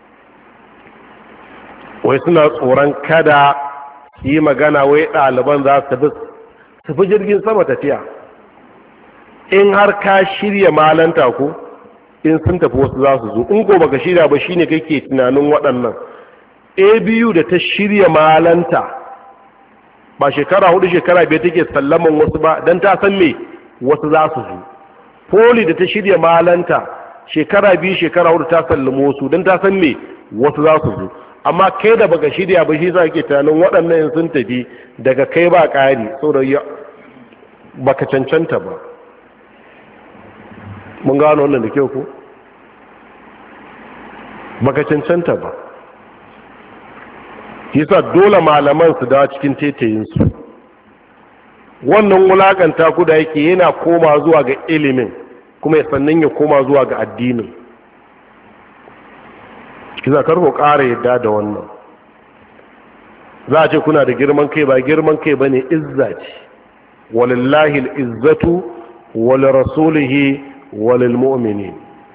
[SPEAKER 1] Wai suna tsoron kada su yi magana wai ɗaliban za su fi jirgin sama tafiya. In har ka shirya malanta ko in sun tafi wasu za su zo, in ko baka shirya ba shine kake tunanin waɗannan. A B U da ta shirya malanta ba shekara hudu shekara biyar take sallaman wasu ba don ta san me wasu za su zo. Poli da ta shirya malanta shekara biyu shekara hudu ta sallama wasu don ta san me wasu za su zo. Amma kai da baka shirya ba shi za ke tunanin waɗannan yin sun tafi daga kai ba ƙari saboda baka cancanta ba. Mun gano wannan da kyau ko? Baka cancanta ba. Yasa dole malaman su da cikin tetayinsu. Wannan wulakanta ku da yake yana koma zuwa ga ilimin kuma ya sannan ya koma zuwa ga addinin. Kiza karko ƙara yadda da wannan. Za a ce kuna da girman kai, ba girman kai bane, izza ce. Walillahi al'izzatu wal rasulihi walil mu'minin.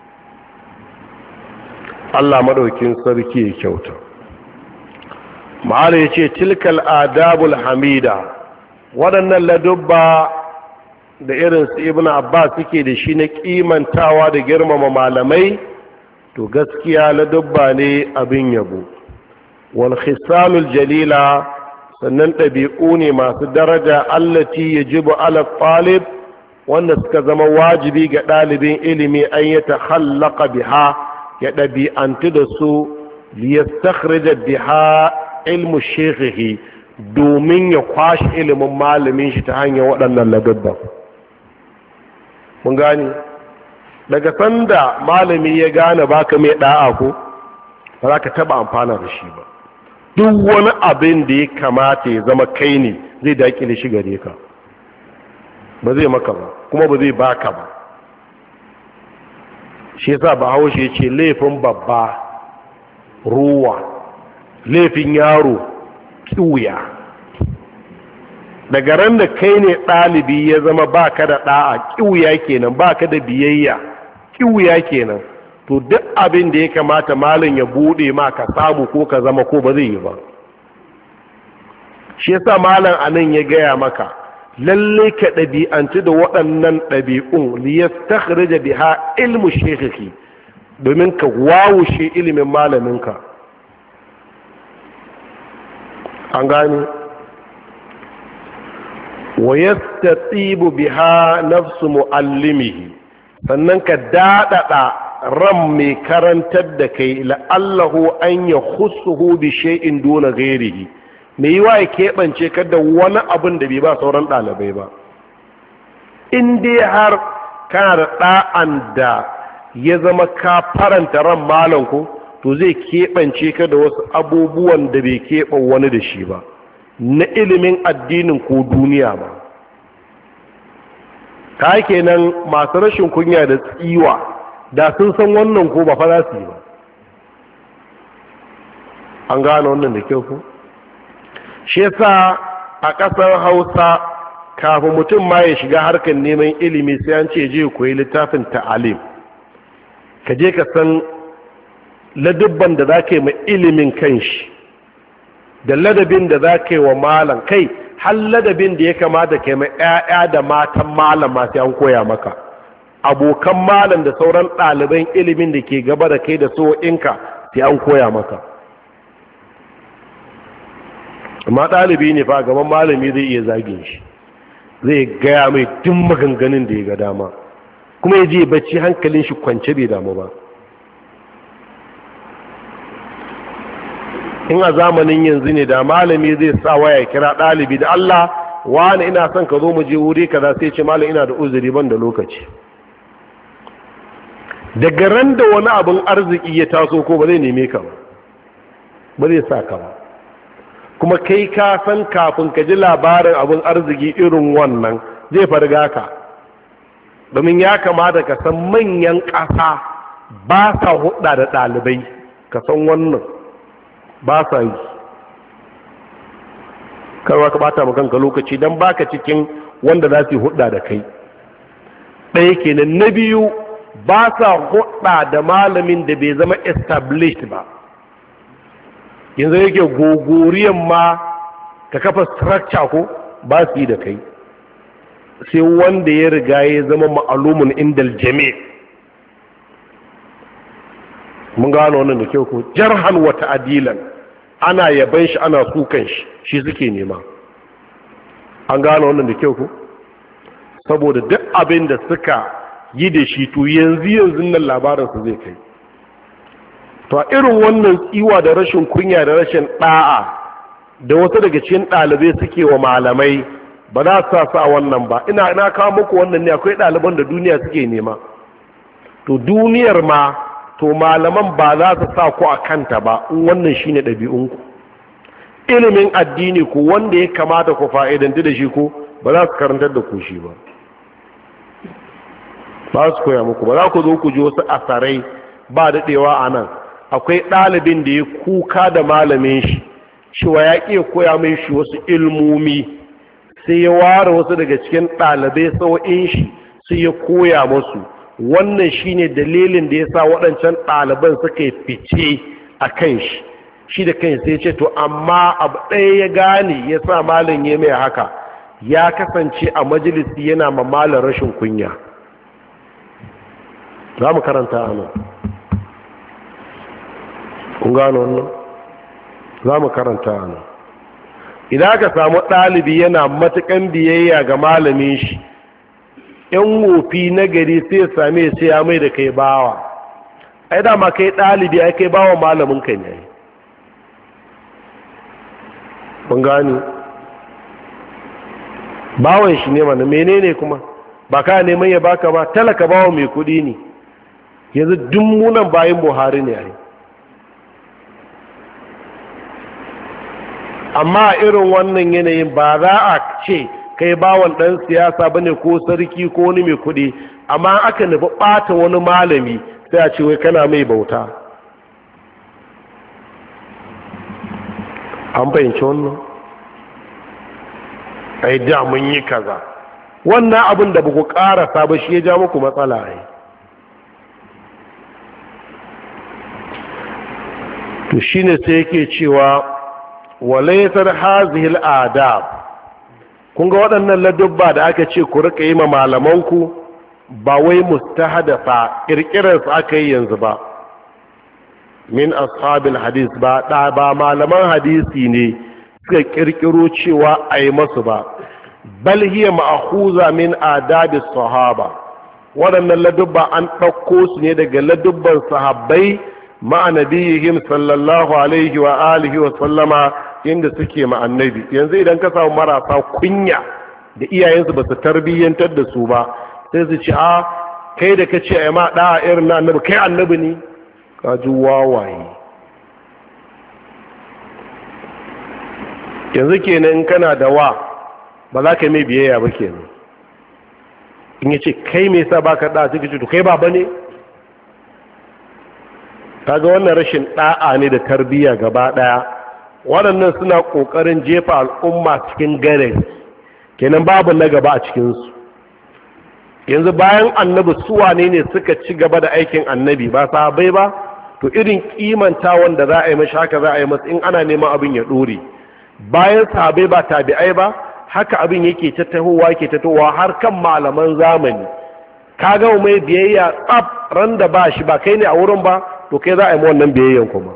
[SPEAKER 1] Allah madaukin sarki ya kyauta. Ma'ala ya ce tilkal adabul hamida, waɗannan ladubba da irin su Ibn Abbas suke da shi na kimantawa da girmama malamai, to gaskiya ladubba ne abin yabo. Wal khisalul jalila, sannan ɗabi'u ne masu daraja allati yajibu ala talib, wanda suka zama wajibi ga ɗalibin ilimi an ya tahallaka biha, ya ɗabi'antu da su, liyastakhrija biha ilmu shekhihi, domin ya kwashi ilimin malamin shi ta hanyar waɗannan ladabban. Mun gani daga sanda malami ya gane baka mai ɗa'a ko ba za ka taɓa amfana da shi ba. Duk wani abin da ya kamata ya zama kai ne zai daƙile shi gare ka, ba zai maka ba kuma ba zai baka ba. Shi yasa Bahaushe ya ce laifin babba ruwa, laifin yaro kiwuya. Daga ran da kai ne ɗalibi ya zama baka da ɗa'a, kiwuya kenan, baka da biyayya, kiwuya kenan, to duk abin da ya kamata malin ya bude ma ka samu ko ka zama ko ba zai yi ba. Shi yasa malam anan ya gaya maka lalle ka ɗabi'anci da waɗannan ɗabi'un liyastakhrija biha ilmu shekhi, domin ka wawushe ilimin malaminka. An gani wa yastatibu biha nafsu muallimihi, sannan ka daɗaɗa ran mai karantar da kai, la'allahu an yakhussuhu bi shay'in duna ghairihi, mai yi wa ya keɓance ka da wani abin da bai ba sauran ɗalibai ba. In dai har kana da ɗa'an da ya zama ka faranta ran malanku, to zai keɓance ka da wasu abubuwan da bai keɓa wani da shi ba, na ilimin addinin ko duniya ba. Ka kenan masu rashin kunya da tsiwa da sun san wannan ko ba fa za su yi ba. An gane wannan da kyau ko? Shi yasa a ƙasar Hausa kafin mutum ma ya shiga harkar neman ilimi sai an ce je koyi littafin ta'alim, ka je ka san ladubban da za ka yi ma ilimin kanshi da ladabin da za ka yi wa malam kai har ladabin da ya kamata ka yi ma 'ya'ya da matan malam masu an koya maka abokan malam da sauran ɗaliban ilimin da ke gaba da kai da so'inka sai an koya maka amma ɗalibi ne fa gaban malami zai iya zagin shi zai gaya mai duk maganganun da ya ga dama kuma ya je bacci hankalin shi kwance bai damu ba. in a zamanin yanzu ne da malami zai sa waya kira ɗalibi da Allah wani ina son ka zo mu je wuri kaza sai ce malam ina da uzuri ban da lokaci. daga ran da wani abin arziki ya taso ko ba zai neme ka ba ba zai sa ka ba kuma kai ka san kafin ka ji labarin abin arziki irin wannan zai farga ka domin ya kamata ka san manyan ƙasa ba sa hudda da ɗalibai ka san wannan ba sa yi karwa ka bata kanka lokaci don baka cikin wanda za su yi hudda da kai. ɗaya kenan. na biyu ba sa hudda da malamin da bai zama established ba. yanzu yake gogoriyan ma ka kafa structure ko ba su yi da kai sai wanda ya riga ya zama ma'alumin indal jami'. mun gano wannan da kyau ko jarhan wa ta'dilan ana yaban shi ana sukan shi shi suke nema. an gano wannan da kyau ko saboda duk abin da suka yi da shi to yanzu yanzu nan labarin su zai kai. to a irin wannan tsiwa da rashin kunya da rashin da'a da wasu daga cikin ɗalibai suke wa malamai ba za su sa wannan ba. ina ina kawo muku wannan ne akwai ɗaliban da duniya suke nema to duniyar ma to malaman ba za su sa ku a kanta ba in wannan shine ɗabi'unku. ilimin addini ku wanda ya kamata ku fa'idanti da shi ku ba za su karantar da ku shi ba ba su koya muku ba za ku zo ku ji wasu asarai ba daɗewa a nan. akwai ɗalibin da ya kuka da malamin shi cewa ya iya koya mai shi wasu ilmomi sai ya ware wasu daga cikin ɗalibai sau'in shi sai ya koya musu. wannan shine dalilin da ya sa waɗancan ɗaliban suka yi fice a kan shi shi da kan sai ce to amma abu ɗaya ya gane ya sa malam ya mai haka ya kasance a majalisi yana ma malam rashin kunya. za mu karanta a nan kun gano wannan za mu karanta a nan idan aka samu ɗalibi yana matuƙan biyayya ga malamin shi yan wofi na gari sai same sai ya mai da kai bawa. ai dama kai ɗalibi ai kai bawa malamin ka ne. kun gani bawan shi ne mana menene kuma ba ka neman ya baka ba talaka bawa mai kuɗi ne. yanzu dummunan bayan buhari ne ai amma irin wannan yanayin ba za a ce kai bawan ɗan siyasa bane ko sarki ko wani mai kuɗi amma aka nufi ɓata wani malami sai a ce wai kana mai bauta. an fahimci wannan ai da mun yi kaza wannan abin da ba ku ƙarasa ba shi ya ja muku matsala ai. to shine sai yake cewa walaysar hazihil adab kun ga waɗannan ladubba da aka ce ku rika yi ma malamanku ba wai mustahadafa kirkirar su aka yi yanzu ba min ashabil hadis ba da ba malaman hadisi ne suka kirkiro cewa a yi masu ba bal hiya ma'khuza min adabis sahaba waɗannan ladubba an ɗauko su ne daga ladubban sahabbai ma'a nabiyihim sallallahu alaihi wa alihi wa sallama inda suke ma annabi. yanzu idan ka samu marasa kunya da iyayensu ba su tarbiyyantar da su ba sai su ci a kai da ka ce a ma ɗa irin na annabi kai annabi ne ka ji wawaye. yanzu kenan in kana da wa ba za ka mai biyayya ba kenan in ya ce kai me yasa baka ɗa sai ka ce to kai baba ne. kaga wannan rashin ɗa'a ne da tarbiyya gaba ɗaya. waɗannan suna ƙoƙarin jefa al'umma cikin gare kenan babu na gaba a cikinsu. yanzu bayan annabi suwa ne ne suka ci gaba da aikin annabi ba sahabbai ba to irin kimanta wanda za a yi mashi haka za a yi masa in ana neman abin ya dore. Bayan sahabbai ba tabi'ai ba haka abin yake ta tahowa yake ta tahowa har kan malaman zamani. Ka ga mai biyayya tsaf ran da ba shi ba kai ne a wurin ba, to kai za a yi wannan biyayyan kuma.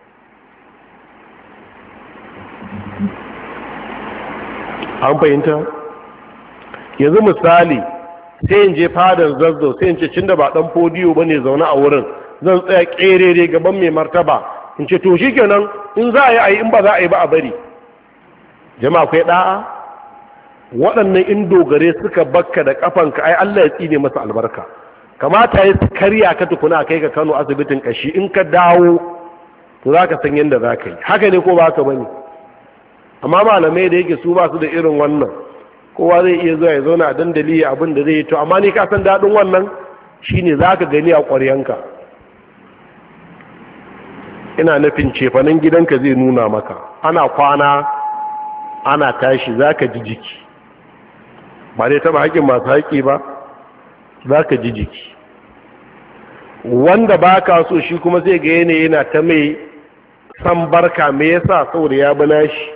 [SPEAKER 1] An fahimta? Yanzu misali sai in je fadar zazzau sai in ce cin da ba dan fodiyo ba ne zaune a wurin, zan tsaya kerere gaban mai martaba in ce to shi kenan in za a yi a yi in ba za a yi ba a bari. Jama'a akwai da'a? Waɗannan in dogare suka bakka da kafanka ai Allah ya tsine masa albarka. Kamata ya su karya ka tukuna kai ka Kano asibitin kashi, in ka dawo to za ka san yadda za ka yi. Haka ne ko ba haka ba ne? Amma malamai da yake su ba su da irin wannan, kowa zai iya zuwa ya zauna a dandali abin da zai yi, to amma ni ka san daɗin wannan shine za ka gani a ƙwaryanka. Ina nufin cefanen gidanka zai nuna maka, ana kwana ana tashi za ka ji jiki, ba dai taɓa haƙin masu haƙi ba, za ka ji jiki. Wanda ba ka so shi kuma zai ga yanayi yana ta mai san barka, me yasa? saboda ya bana shi.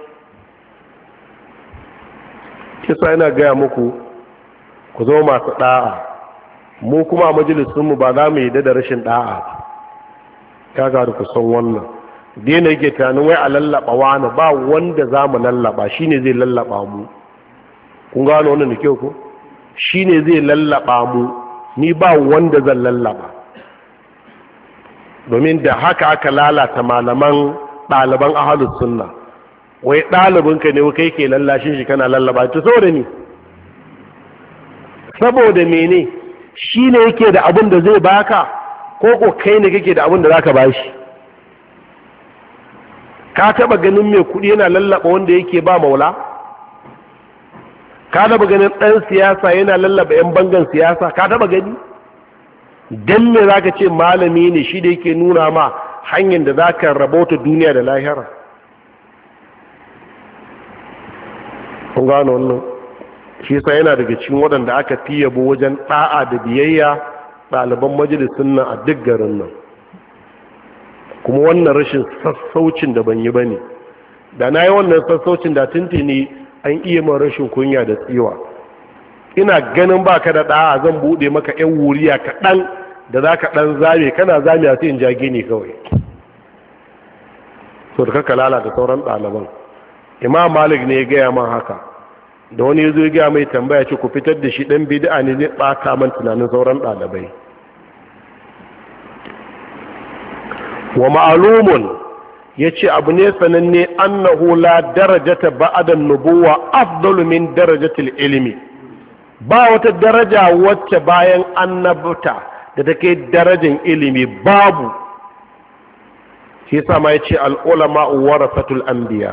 [SPEAKER 1] Kisa yana gaya muku ku zama masu ɗa'a, mu kuma a majalisunmu ba za mu yi da rashin ɗa'a ba. Ka ga ku san wannan dena yake tunanin wai a lallaba wani, ba wanda za mu lallaba, shi ne zai lallaba mu. Kun gano wannan da kyau ko? Shi ne zai lallaba mu, ni ba wanda zan lallaba. Domin da haka aka lalata malaman ɗaliban ahalus sunna, wai ɗalibinka ne kai ke lallashin shi kana lallaba ta saboda ni, saboda mene? Shi ne yake da abin da zai baka ko ko kai ne kake da abin da zaka bashi? Ka taba ganin mai kuɗi yana lallaba wanda yake ba maula? Ka taba ganin ɗan siyasa yana lallaba 'yan bangan siyasa? Ka taba gani? Dan me zaka ce malami ne shi da yake nuna ma hanyar da zaka rabauta duniya da lahira? Kun gano wannan? Shi yasa yana daga cikin waɗanda aka fi yabo wajen ɗa'a da biyayya ɗaliban majalisun nan a duk garin nan. Kuma wannan rashin sassaucin da ban yi ba ne, da na yi wannan sassaucin da tuntuni an iya man rashin kunya da tsiwa. Ina ganin ba ka da ɗa'a zan buɗe maka 'yan wuriya kaɗan da za ka ɗan zame, kana zame a sai in ja gini kawai, so da kaka lalata sauran ɗaliban. Imam Malik ne ya gaya man haka, da wani ya zo ya gaya mai tambaya ce ku fitar da shi ɗan bid'a ne zai ɓata man tunanin sauran ɗalibai. Wa ma'alumun ya ce abu ne sananne annahu la darajata ba'da nubuwa afdalu min darajatil ilmi, ba wata daraja wacce bayan annabta da take darajar ilimi babu. Shi yasa ma yace al ulama warasatul anbiya.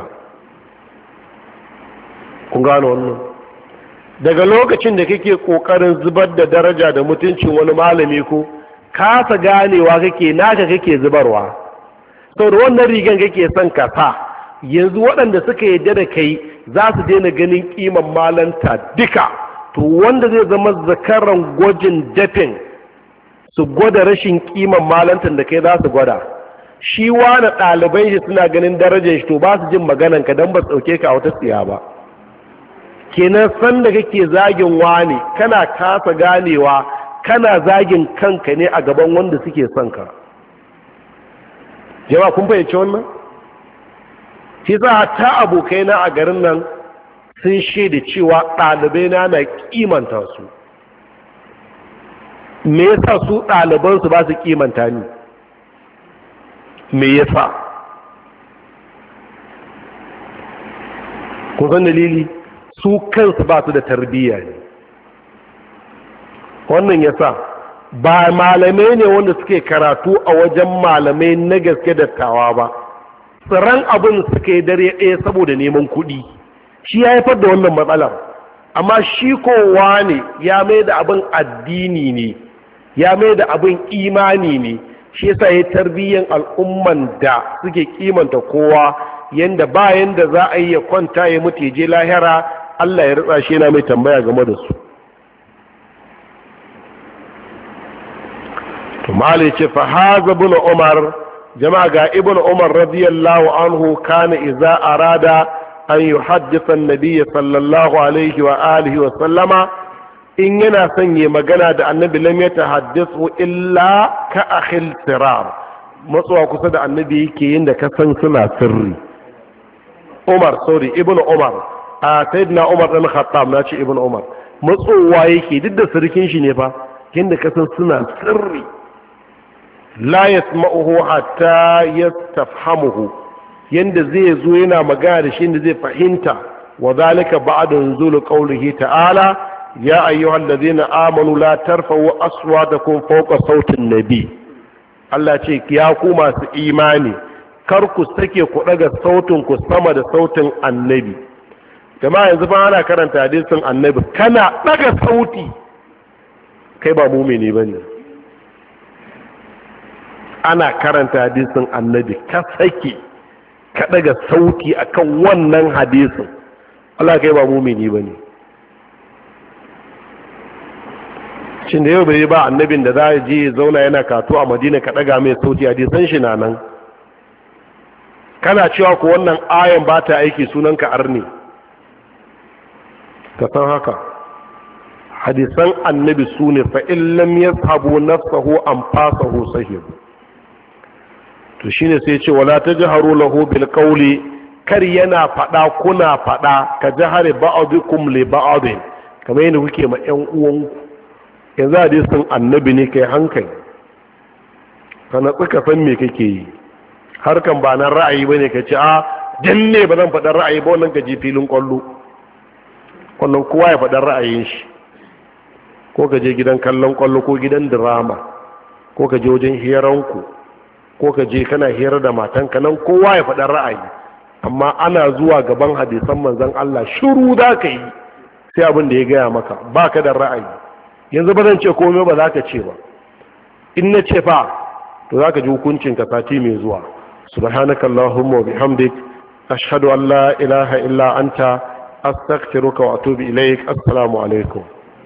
[SPEAKER 1] Kun gano wannan? Daga lokacin da kake kokarin zubar da daraja da mutuncin wani malami ko kasa ganewa kake naka kake zubarwa, saboda wannan rigan kake son ka sa, yanzu waɗanda suka yadda da kai za su daina ganin kiman malanta duka, to wanda zai zama zakaran gwajin dafin su gwada rashin kiman malantan da kai za su gwada. Shi wani ɗalibai shi suna ganin darajar shi, to ba su jin magananka don ba su ɗauke ka a wata tsiya ba. Kenan sanda kake zagin wani kana kasa ganewa kana zagin kanka ne a gaban wanda suke son ka. Jama'a kun fahimci wannan? Shi za ta abokai na a garin nan sun shaida cewa ɗalibai na na kimanta su. Me yasa su ɗalibansu ba su kimanta ni? Me yasa? Kun san dalili? Su kansu ba su da tarbiyya ne. Wannan yasa ba malamai ne wanda suke karatu a wajen malamai na gaske dattawa ba, tsiran abin suka yi dare ɗaya saboda neman kuɗi, shi ya haifar da wannan matsalar. Amma shi kowa ne ya mai da abin addini ne, ya mai da abin imani ne, shi yasa ya tarbiyyan al'umman da suke kimanta kowa, yanda bayan da za a yi ya kwanta ya mutu ya je lahira Allah ya ritsa shi yana mai tambaya game da su. To malai ce fa haza bin Umar jama'a ga ibn umar radiyallahu anhu kana idza arada an yuhaddisa an-nabiy sallallahu alaihi wa alihi wa sallama in yana son yi magana da annabi lam yatahaddathu illa ka akhil sirar matsuwa kusa da annabi yake yin da ka san suna sirri. umar sorry ibn umar a sayyidina umar dan khattab na ce ibn umar matsowa yake duk da sirkin shi ne fa yanda ka san suna sirri. la yasma'uhu hatta yastafhamuhu yanda zai zo yana magana da shi yanda zai fahimta wa zalika ba'da nuzul qawlihi ta'ala ya ayyuhal ladhina amanu la tarfa'u aswatakum fawqa sautin nabi. Allah ce ya ku masu imani kar ku sake ku daga sautin ku sama da sautin annabi. Jama'a yanzu fa ana karanta hadisin annabi kana daga sauti kai ba mumini bane. Ana karanta hadisin annabi ka sake ka daga sauti akan wannan hadisin Allah kai ba mumini bane. Shin da yau bai ba annabin da za a je zauna yana kato a Madina ka daga mai sauti hadisan shi na nan. Kana cewa ko wannan ayan ba ta aiki sunanka arni ka san haka. Hadisan annabi su ne fa in lam yashabu nafsahu an fasahu sahibu. To shine sai ce wala tajharu lahu bil qawli kar yana fada kuna fada ka jahare ba'dukum li ba'd kamar yadda kuke ma ƴan uwanku. Yanzu hadisin annabi ne kai hankali kana tsaka san me kake yi harkan ba nan ra'ayi bane ka ce a dan ne ba zan faɗa ra'ayi ba wannan ka je filin kwallo wannan kowa ya faɗa ra'ayin shi ko ka je gidan kallon kwallo ko gidan drama ko ka je wajen hiranku ko ka je kana hira da matanka nan kowa ya faɗa ra'ayi amma ana zuwa gaban hadisan manzon Allah shiru za ka yi sai abin da ya gaya maka baka da ra'ayi. Yanzu ba zan ce komai ba za ka ce ba in na ce fa to za ka ji hukuncin ka sati mai zuwa. subhanakallahumma wa bihamdik ashhadu an la ilaha illa anta astaghfiruka wa atubu ilaik. Assalamu alaikum.